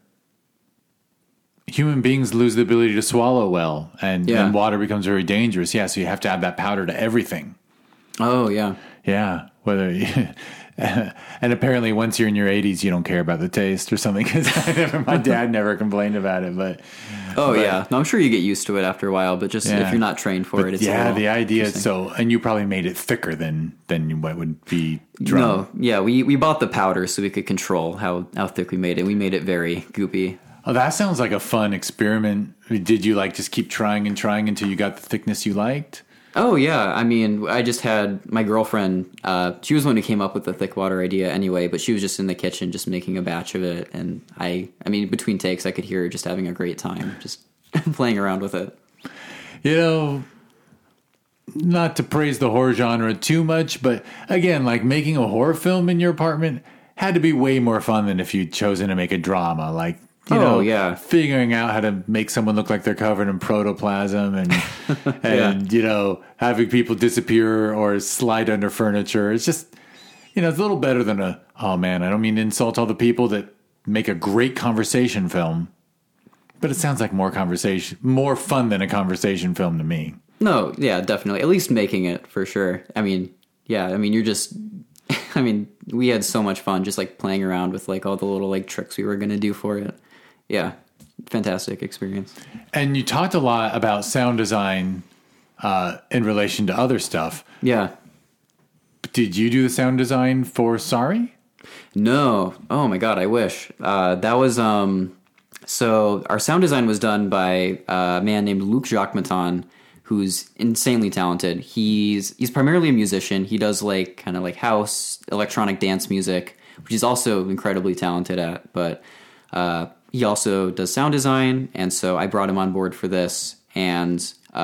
human beings lose the ability to swallow well, and water becomes very dangerous. Yeah, so you have to add that powder to everything. Oh, yeah. Yeah. And apparently once you're in your 80s, you don't care about the taste or something, because my dad never complained about it. But yeah. No, I'm sure you get used to it after a while, but just if you're not trained for it, it's the idea. So, and you probably made it thicker than what would be drunk. No, yeah, we bought the powder so we could control how thick we made it. We made it very goopy. Oh, that sounds like a fun experiment. Did you like just keep trying and trying until you got the thickness you liked? Oh, yeah. I mean, I just had my girlfriend, she was the one who came up with the thick water idea anyway, but she was just in the kitchen just making a batch of it. And I mean, between takes, I could hear her just having a great time, just playing around with it. You know, not to praise the horror genre too much, but again, like making a horror film in your apartment had to be way more fun than if you'd chosen to make a drama. Like, figuring out how to make someone look like they're covered in protoplasm and having people disappear or slide under furniture. It's just, it's a little better than oh man, I don't mean to insult all the people that make a great conversation film, but it sounds like more fun than a conversation film to me. No, yeah, definitely. At least making it, for sure. I mean, you're just, we had so much fun just like playing around with like all the little like tricks we were going to do for it. Yeah, fantastic experience. And you talked a lot about sound design in relation to other stuff. Yeah. Did you do the sound design for Sorry? No. Oh my God, I wish. That was, so our sound design was done by a man named Luc Jacquemeton, who's insanely talented. He's primarily a musician. He does like kind of like house, electronic dance music, which he's also incredibly talented at, but he also does sound design, and so I brought him on board for this. And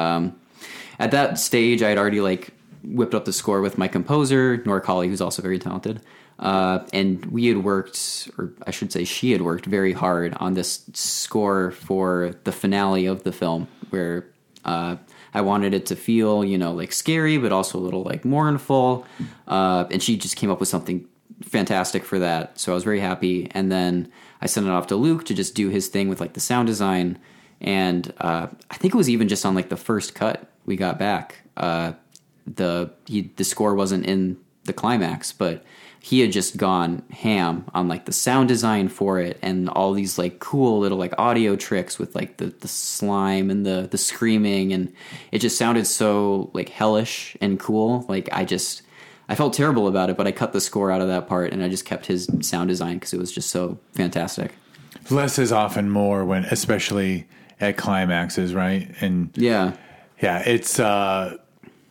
at that stage, I had already like whipped up the score with my composer, Nora Colley, who's also very talented. And we had worked, or I should say she had worked very hard on this score for the finale of the film, where I wanted it to feel, like scary, but also a little like mournful. And she just came up with something fantastic for that. So I was very happy. And then I sent it off to Luke to just do his thing with like the sound design. And I think it was even just on like the first cut we got back. The score wasn't in the climax, but he had just gone ham on like the sound design for it and all these like cool little like audio tricks with like the slime and the screaming, and it just sounded so like hellish and cool. Like I felt terrible about it, but I cut the score out of that part and I just kept his sound design because it was just so fantastic. Less is often more, when especially at climaxes, right? And yeah, it's there's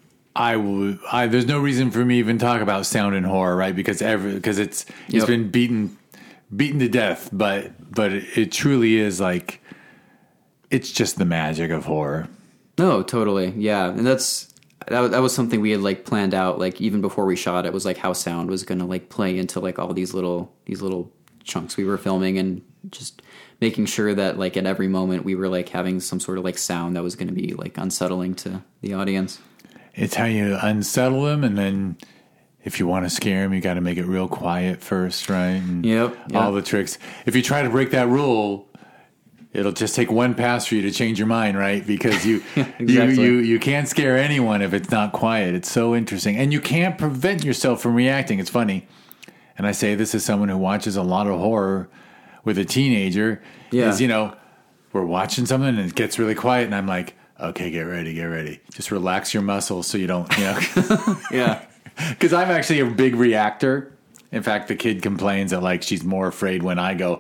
no reason for me to even talk about sound in horror, right? Because it's been beaten to death, but it truly is like, it's just the magic of horror. No, totally. Yeah. And that was something we had like planned out, like even before we shot it, was like how sound was going to like play into like all these little chunks we were filming, and just making sure that like at every moment we were like having some sort of like sound that was going to be like unsettling to the audience. It's how you unsettle them, and then if you want to scare them, you got to make it real quiet first, right? And all the tricks. If you try to break that rule, it'll just take one pass for you to change your mind, right? Because you you can't scare anyone if it's not quiet. It's so interesting, and you can't prevent yourself from reacting. It's funny, and I say this as someone who watches a lot of horror with a teenager. Yeah, is we're watching something and it gets really quiet, and I'm like, okay, get ready. Just relax your muscles so you don't, Yeah. Because I'm actually a big reactor. In fact, the kid complains that like she's more afraid when I go,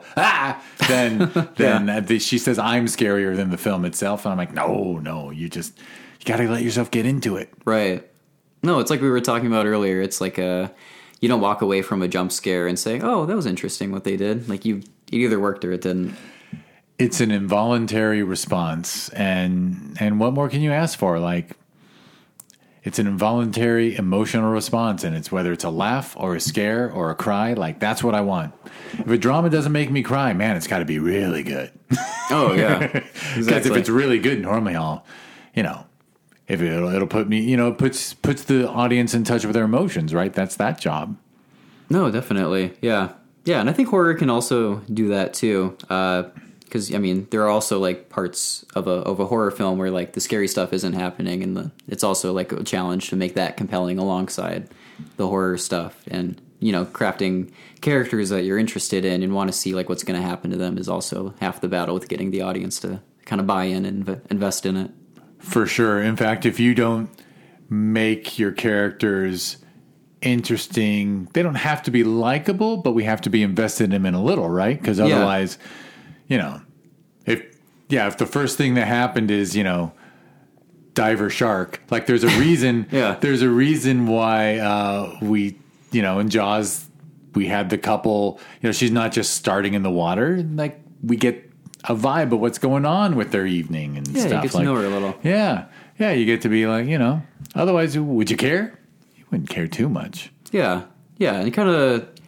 than she says I'm scarier than the film itself. And I'm like, no, you got to let yourself get into it. Right. No, it's like we were talking about earlier. It's like you don't walk away from a jump scare and say, oh, that was interesting what they did. Like it either worked or it didn't. It's an involuntary response, and what more can you ask for? Like, it's an involuntary emotional response, and it's whether it's a laugh or a scare or a cry. Like, that's what I want. If a drama doesn't make me cry, man, it's got to be really good. Oh yeah, exactly. Because if it's really good, normally I'll, if it'll put me, puts the audience in touch with their emotions, right? That's that job. No, definitely, yeah, and I think horror can also do that too. Because there are also like parts of a horror film where like the scary stuff isn't happening, and it's also like a challenge to make that compelling alongside the horror stuff. And crafting characters that you're interested in and want to see like what's going to happen to them is also half the battle with getting the audience to kind of buy in and invest in it. For sure. In fact, if you don't make your characters interesting, they don't have to be likable, but we have to be invested in them in a little, right? Because otherwise. If the first thing that happened is, diver shark, like there's a reason, there's a reason why we, in Jaws, we had the couple, she's not just starting in the water. Like we get a vibe of what's going on with their evening and stuff. You get to know her a little. Yeah. You get to be like, otherwise, would you care? You wouldn't care too much. Yeah. And kind of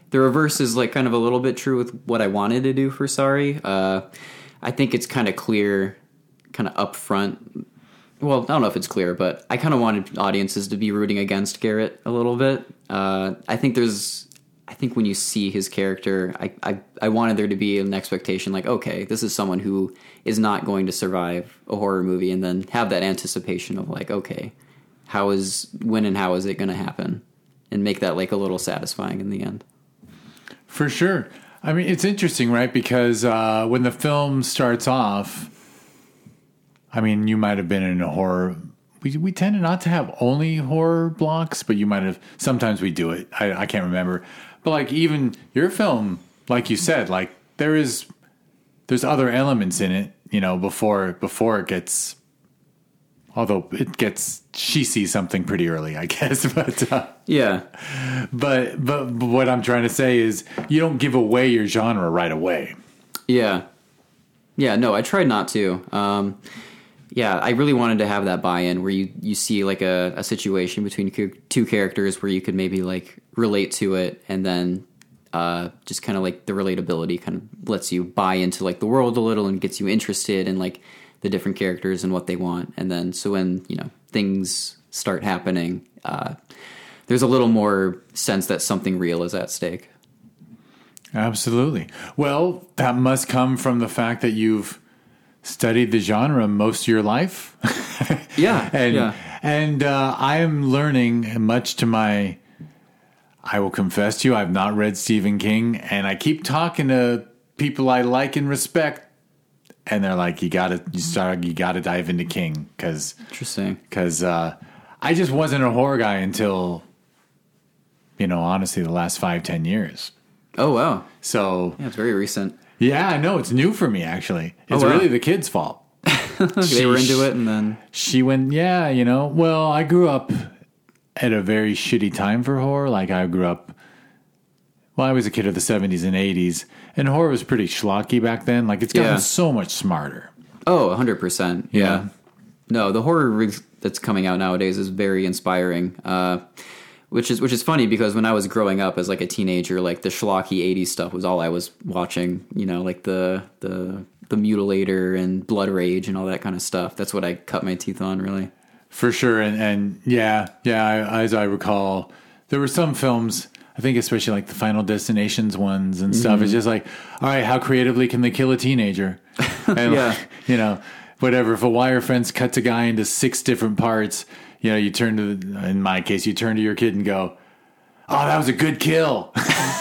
The reverse is like kind of a little bit true with what I wanted to do for Sorry. I think it's kind of clear, kind of upfront. Well, I don't know if it's clear, but I kind of wanted audiences to be rooting against Garrett a little bit. I think when you see his character, I wanted there to be an expectation like, okay, this is someone who is not going to survive a horror movie, and then have that anticipation of like, okay, when and how is it going to happen? And make that like a little satisfying in the end. For sure. I mean, it's interesting, right? Because when the film starts off, I mean, you might have been in a horror. We tend not to have only horror blocks, but you might have. Sometimes we do it. I can't remember. But like even your film, like you said, like there's other elements in it, you know, before it gets. Although she sees something pretty early, I guess. But yeah. But what I'm trying to say is you don't give away your genre right away. Yeah. Yeah. No, I tried not to. Yeah, I really wanted to have that buy-in where you see like a situation between two characters where you could maybe like relate to it, and then just kind of like the relatability kind of lets you buy into like the world a little and gets you interested in like the different characters and what they want. And then so when, you know, things start happening, there's a little more sense that something real is at stake. Absolutely. Well, that must come from the fact that you've studied the genre most of your life. Yeah. And I am learning, much to my, I will confess to you, I've not read Stephen King, and I keep talking to people I like and respect, and they're like, you gotta dive into King, because I just wasn't a horror guy until, you know, honestly, the last 5-10 years. Oh wow! So yeah, it's very recent. Yeah, I know, it's new for me actually. It's really the kids' fault. They were into it, and then she went. Yeah, you know. Well, I grew up at a very shitty time for horror. Like I grew up. Well, I was a kid of the 70s and 80s, and horror was pretty schlocky back then. Like, it's gotten so much smarter. Oh, 100%. Yeah. No, the horror that's coming out nowadays is very inspiring, which is funny because when I was growing up as, like, a teenager, like, the schlocky 80s stuff was all I was watching, you know, like the Mutilator and Blood Rage and all that kind of stuff. That's what I cut my teeth on, really. For sure. And as I recall, there were some films... I think especially like the Final Destinations ones and stuff. Mm-hmm. It's just like, all right, how creatively can they kill a teenager? And like, you know, whatever. If a wire fence cuts a guy into 6 different parts, you know, in my case, you turn to your kid and go, oh, that was a good kill.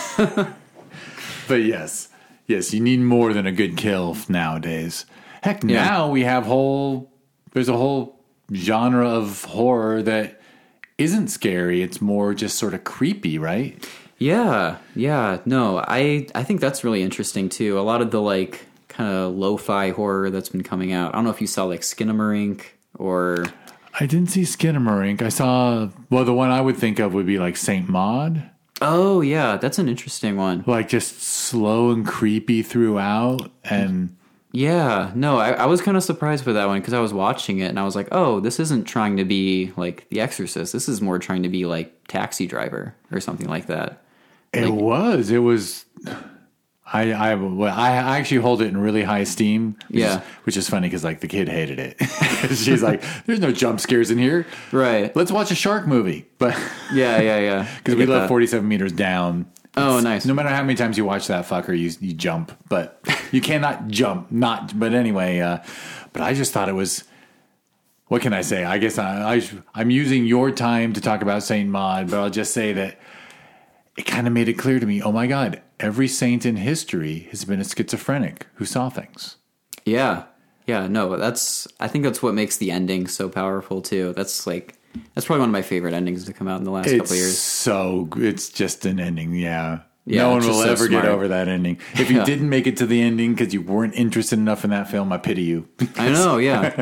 But yes, you need more than a good kill nowadays. Heck, now we have there's a whole genre of horror that isn't scary. It's more just sort of creepy, right? Yeah. No, I think that's really interesting too. A lot of the like kind of lo-fi horror that's been coming out. I don't know if you saw like Skinamarink or... I didn't see Skinamarink. I saw... Well, the one I would think of would be like Saint Maud. Oh, yeah. That's an interesting one. Like just slow and creepy throughout and... Yeah, no, I was kind of surprised with that one because I was watching it and I was like, oh, this isn't trying to be like The Exorcist. This is more trying to be like Taxi Driver or something like that. It was. I actually hold it in really high esteem. Which is funny because like the kid hated it. She's like, "There's no jump scares in here, right? Let's watch a shark movie." But yeah, because we live 47 meters down. Oh, nice. No matter how many times you watch that fucker, you jump, but you cannot jump. But anyway, but I just thought it was. What can I say? I guess I'm using your time to talk about Saint Maud, but I'll just say that it kind of made it clear to me. Oh my God, every saint in history has been a schizophrenic who saw things. Yeah. No, I think that's what makes the ending so powerful too. That's probably one of my favorite endings to come out in the last couple of years. It's just an ending, yeah. No one will ever get over that ending. If you didn't make it to the ending because you weren't interested enough in that film, I pity you. I know, yeah.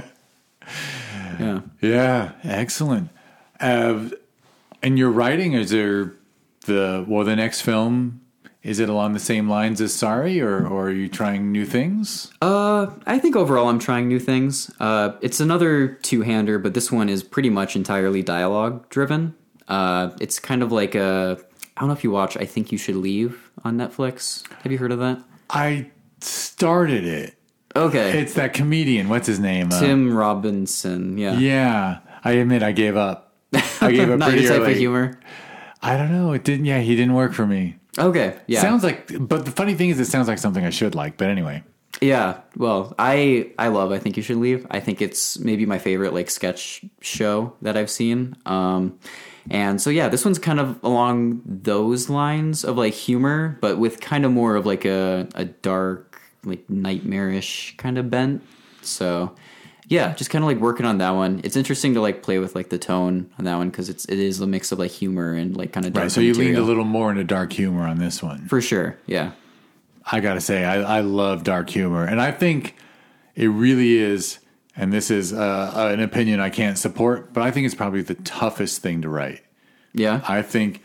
Yeah, excellent. And your writing, is there the next film, is it along the same lines as Sorry, or are you trying new things? I think overall I'm trying new things. It's another two-hander, but this one is pretty much entirely dialogue driven. It's kind of like I don't know if you watch I Think You Should Leave on Netflix. Have you heard of that? I started it. Okay. It's that comedian. What's his name? Tim Robinson. Yeah. Yeah. I admit I gave up. I gave up Not pretty your type early. of humor. I don't know. It didn't. Yeah, he didn't work for me. Okay. Yeah. Sounds like, but the funny thing is, it sounds like something I should like. But anyway, Yeah, well, I love I Think You Should Leave. I think it's maybe my favorite like sketch show that I've seen. And so yeah, this one's kind of along those lines of like humor, but with kind of more of like a dark, like nightmarish kind of bent. So yeah, just kind of like working on that one. It's interesting to like play with like the tone on that one because it is a mix of like humor and like kind of dark. right. So you material. leaned a little more into dark humor on this one. For sure. Yeah. I gotta say, I love dark humor, and I think it really is. And this is an opinion I can't support, but I think it's probably the toughest thing to write. Yeah. I think.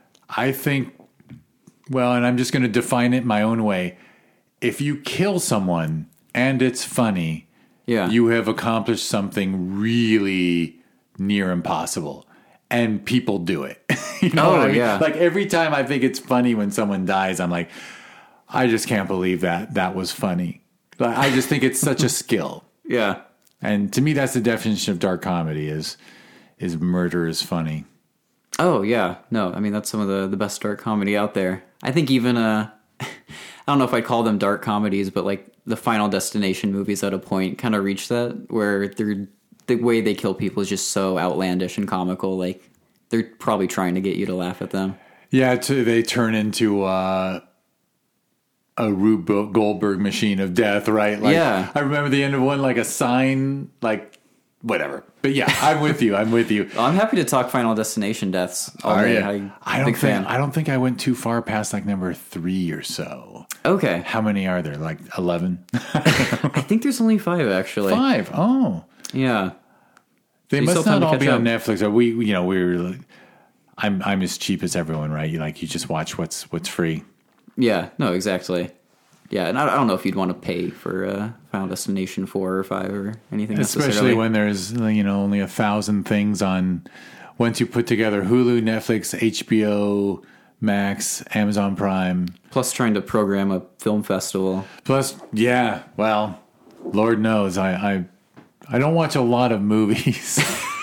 Well, and I'm just going to define it my own way. If you kill someone and it's funny, Yeah. you have accomplished something really near impossible, and people do it. You know what I mean? Yeah. Like every time I think it's funny when someone dies, I'm like, I just can't believe that was funny. Like, I just think it's such a skill. Yeah. And to me, that's the definition of dark comedy is murder is funny. Oh yeah, no, I mean that's some of the best dark comedy out there. I think even I don't know if I'd call them dark comedies, but like the Final Destination movies at a point kind of reach that where the way they kill people is just so outlandish and comical. Like they're probably trying to get you to laugh at them. Yeah, they turn into a Rube Goldberg machine of death, right? Like, Yeah. I remember the end of one, like a sign, like whatever. But yeah, I'm with you. I'm with you. Well, I'm happy to talk Final Destination deaths all Are day. you? I don't think I went too far past like number 3 or so. Okay, How many are there? Like 11? I think there's only 5 actually. 5. Oh. Yeah. They you must still have not time to all be catch on up. Netflix. Or we're I'm as cheap as everyone, right? You just watch what's free. Yeah. No, exactly. Yeah, and I don't know if you'd want to pay for Final Destination 4 or 5 or anything. Especially necessarily. when there's only 1,000 things on. Once you put together Hulu, Netflix, HBO Max, Amazon Prime, Plus trying to program a film festival. plus well, Lord knows I don't watch a lot of movies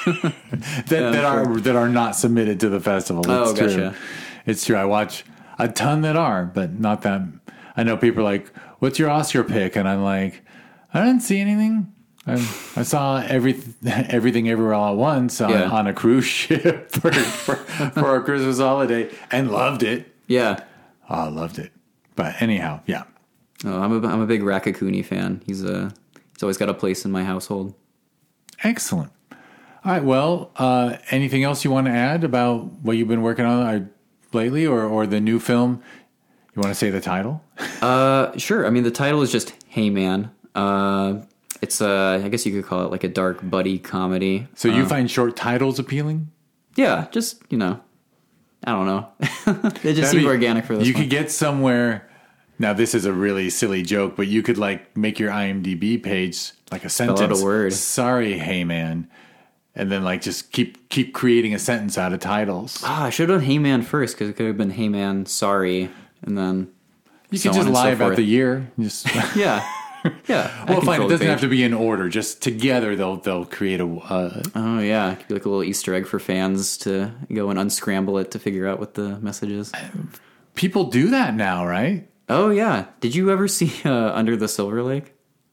that are not submitted to the festival. It's true. Gotcha. It's true. I watch a ton that are, but not that. I know people are like, "What's your Oscar pick?" And I'm like, I didn't see anything. I saw everything everywhere all at once on a cruise ship for our Christmas holiday and loved it. Yeah. Oh, I loved it. But anyhow, yeah. Oh, I'm a big Raccacoonie fan. He's always got a place in my household. Excellent. All right. Well, anything else you want to add about what you've been working on lately or the new film? You want to say the title? Sure. I mean, the title is just Hey Man. It's I guess you could call it like a dark buddy comedy. So you find short titles appealing? Yeah, just, I don't know. It just seemed organic for this You one. could get somewhere. Now, this is a really silly joke, but you could like make your IMDb page like a sentence. out a word. Sorry, hey man. And then like just keep creating a sentence out of titles. I should have done Hey Man first because it could have been Hey Man, sorry. And then You so could just on and lie so about forth. the year. Just Yeah. Yeah. I well, fine. It control the doesn't have page. to be in order. Just together, they'll create a. Oh, yeah. It could be like a little Easter egg for fans to go and unscramble it to figure out what the message is. People do that now, right? Oh, yeah. Did you ever see Under the Silver Lake?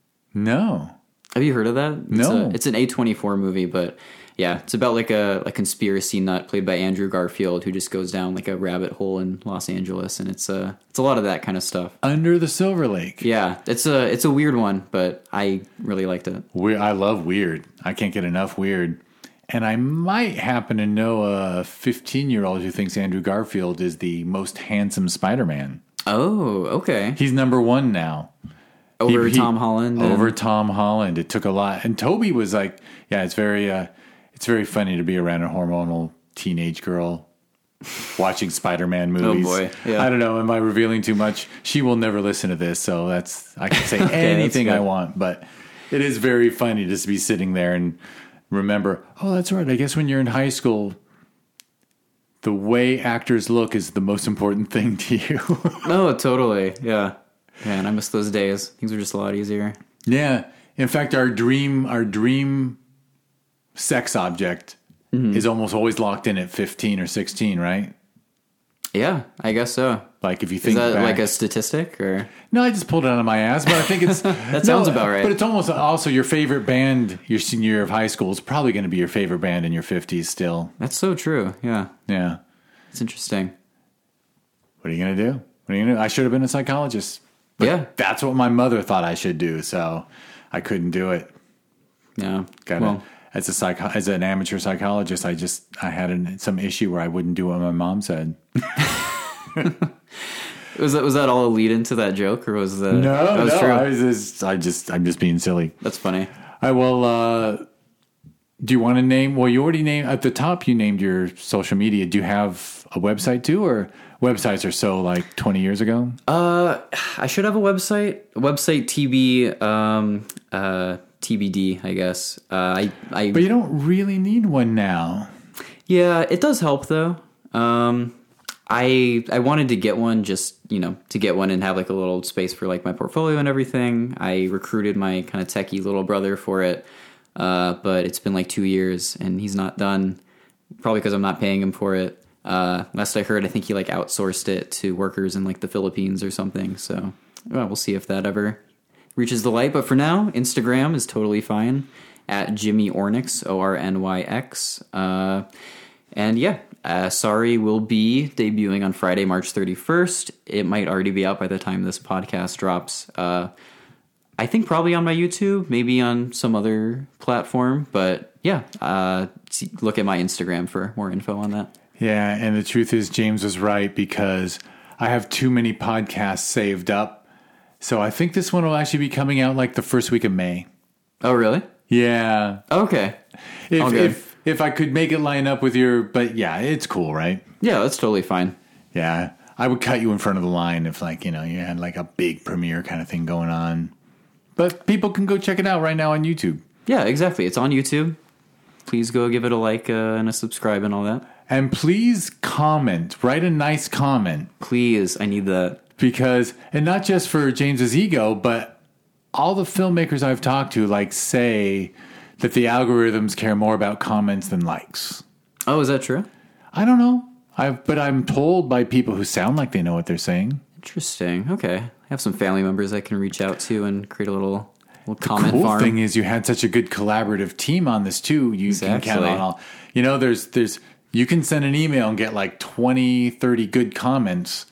No. Have you heard of that? No. It's an A24 movie, but yeah, it's about like a conspiracy nut played by Andrew Garfield who just goes down like a rabbit hole in Los Angeles, and it's a lot of that kind of stuff. Under the Silver Lake. Yeah, it's a weird one, but I really liked it. I love weird. I can't get enough weird. And I might happen to know a 15-year-old who thinks Andrew Garfield is the most handsome Spider-Man. Oh, okay. He's number 1 now. Over Tom Holland. Over Tom Holland. It took a lot. And Toby was like, yeah, it's very funny to be around a hormonal teenage girl watching Spider-Man movies. Oh boy. Yeah. I don't know. Am I revealing too much? She will never listen to this, so I can say Okay, anything that's I good. want. But it is very funny just to be sitting there and remember, oh, that's right. I guess when you're in high school, the way actors look is the most important thing to you. Oh, totally. Yeah. Man, I miss those days. Things were just a lot easier. Yeah. In fact, our dream sex object is almost always locked in at 15 or 16, right? Yeah, I guess so. Like if you Is think that back, like a statistic or? no, I just pulled it out of my ass, but I think it's That sounds about right. But it's almost also your favorite band your senior year of high school is probably going to be your favorite band in your 50s still. That's so true. Yeah. Yeah. It's interesting. What are you going to do? What are you going to do? I should have been a psychologist. But Yeah. that's what my mother thought I should do, so I couldn't do it. Yeah. Got it. As an amateur psychologist, I had some issue where I wouldn't do what my mom said. Was that all a lead into that joke, or was that No, that was true? I'm just being silly. That's funny. I will. Do you want to name? Well, you already named at the top. You named your social media. Do you have a website too, or websites are so like 20 years ago? I should have a website. TBD, I guess. But you don't really need one now. Yeah, it does help though. I wanted to get one just, to get one and have like a little space for like my portfolio and everything. I recruited my kind of techie little brother for it. But it's been like 2 years and he's not done, probably because I'm not paying him for it. Last I heard, I think he like outsourced it to workers in like the Philippines or something. So we'll see if that ever reaches the light. But for now, Instagram is totally fine at Jimmy Ornyx, ORNYX. And yeah, Sorry will be debuting on Friday, March 31st. It might already be out by the time this podcast drops. I think probably on my YouTube, maybe on some other platform. But yeah, look at my Instagram for more info on that. Yeah, and the truth is James was right because I have too many podcasts saved up. So I think this one will actually be coming out like the first week of May. Oh, really? Yeah. Okay. If I could make it line up with but yeah, it's cool, right? Yeah, that's totally fine. Yeah. I would cut you in front of the line if you had like a big premiere kind of thing going on. But people can go check it out right now on YouTube. Yeah, exactly. It's on YouTube. Please go give it a like and a subscribe and all that. And please comment. Write a nice comment. Please, I need that. And not just for James's ego, but all the filmmakers I've talked to say that the algorithms care more about comments than likes. Oh, is that true? I don't know. But I'm told by people who sound like they know what they're saying. Interesting. Okay. I have some family members I can reach out to and create a little comment farm. The farm. cool thing is you had such a good collaborative team on this too. You can count on all. There's you can send an email and get like 20, 30 good comments,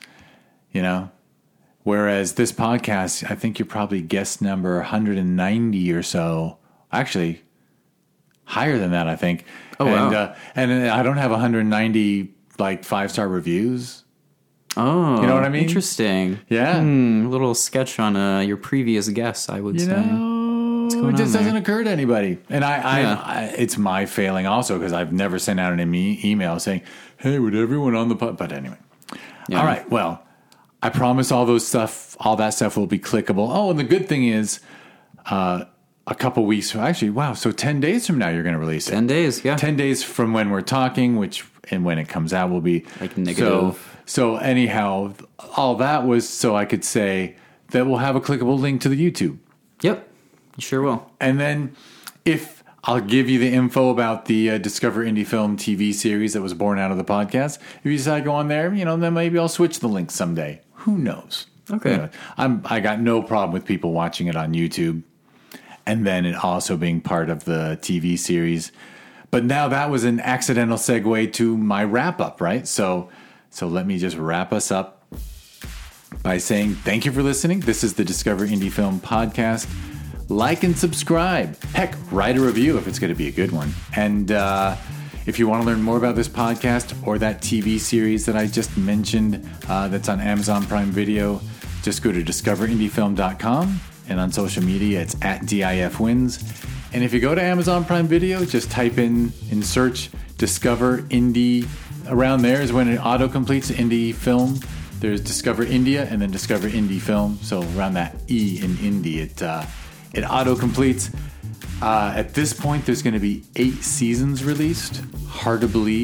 Whereas this podcast, I think you're probably guest number 190 or so. Actually, higher than that, I think. Oh, wow. And I don't have 190 5-star reviews. Oh, you know what I mean? Interesting. Yeah. A little sketch on your previous guests, I would say. It just doesn't occur to anybody. And I it's my failing also because I've never sent out an email saying, hey, would everyone on the pod? But anyway. Yeah. All right. Well, I promise all that stuff will be clickable. Oh, and the good thing is a couple weeks, actually, wow. So 10 days from now, you're going to release it. 10 days, yeah. 10 days from when we're talking, and when it comes out will be like negative. So anyhow, all that was so I could say that we'll have a clickable link to the YouTube. Yep, you sure will. And then if I'll give you the info about the Discover Indie Film TV series that was born out of the podcast. If you decide to go on there, then maybe I'll switch the link someday. Who knows? Okay. I got no problem with people watching it on YouTube. And then it also being part of the TV series. But now that was an accidental segue to my wrap up, right? So let me just wrap us up by saying thank you for listening. This is the Discover Indie Film Podcast. Like and subscribe. Heck, write a review if it's going to be a good one. And if you want to learn more about this podcast or that TV series that I just mentioned that's on Amazon Prime Video, just go to discoverindiefilm.com. And on social media, it's @DIFwins. And if you go to Amazon Prime Video, just type in search Discover Indie. Around there is when it auto-completes Indie Film. There's Discover India and then Discover Indie Film. So around that E in Indie, it auto-completes. At this point, there's going to be 8 seasons released. Hard to believe.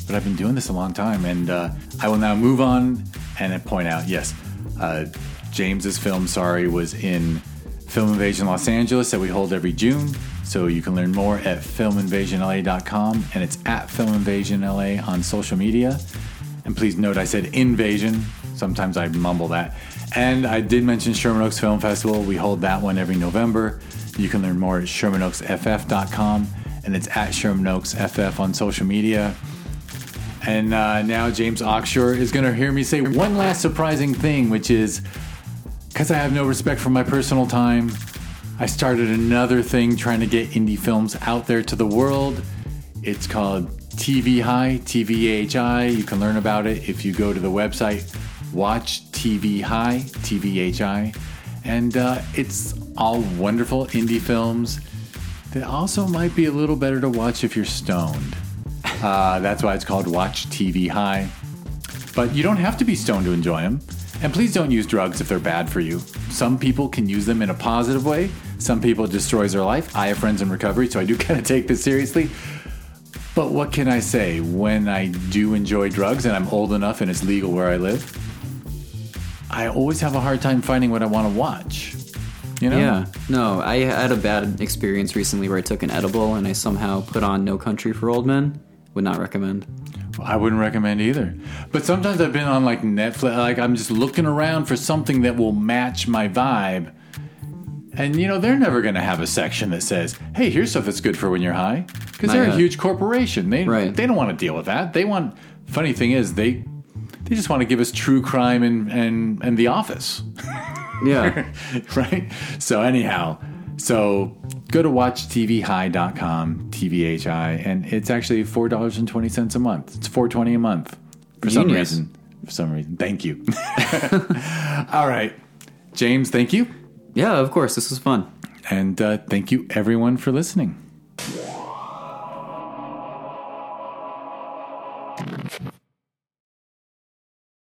but I've been doing this a long time, and I will now move on and point out, yes, James's film, Sorry, was in Film Invasion Los Angeles that we hold every June. So you can learn more at filminvasionla.com, and it's at filminvasionla on social media. And please note I said invasion. Sometimes I mumble that. And I did mention Sherman Oaks Film Festival. We hold that one every November. You can learn more at shermanoaksff.com, and it's at Sherman Oaks FF on social media. And now James Oxshore is going to hear me say one last surprising thing, which is, because I have no respect for my personal time, I started another thing trying to get indie films out there to the world. It's called TV High, TVHI. You can learn about it if you go to the website Watch TV High, TVHI. And it's all wonderful indie films that also might be a little better to watch if you're stoned. That's why it's called Watch TV High. But you don't have to be stoned to enjoy them. And please don't use drugs if they're bad for you. Some people can use them in a positive way. Some people it destroys their life. I have friends in recovery, so I do kind of take this seriously. But what can I say? When I do enjoy drugs and I'm old enough and it's legal where I live, I always have a hard time finding what I want to watch. You know? Yeah. No, I had a bad experience recently where I took an edible and I somehow put on No Country for Old Men. Would not recommend. I wouldn't recommend either. But sometimes I've been on like Netflix, like I'm just looking around for something that will match my vibe. And you know, they're never going to have a section that says, hey, here's stuff that's good for when you're high. Because they're a huge corporation. They don't want to deal with that. They want, funny thing is, they just want to give us true crime and The Office. Yeah. Right? So anyhow, go to watchtvhigh.com, TVHI, and it's actually $4.20 a month. It's $4.20 a month. For some reason. Thank you. All right. James, thank you. Yeah, of course. This was fun. And thank you, everyone, for listening.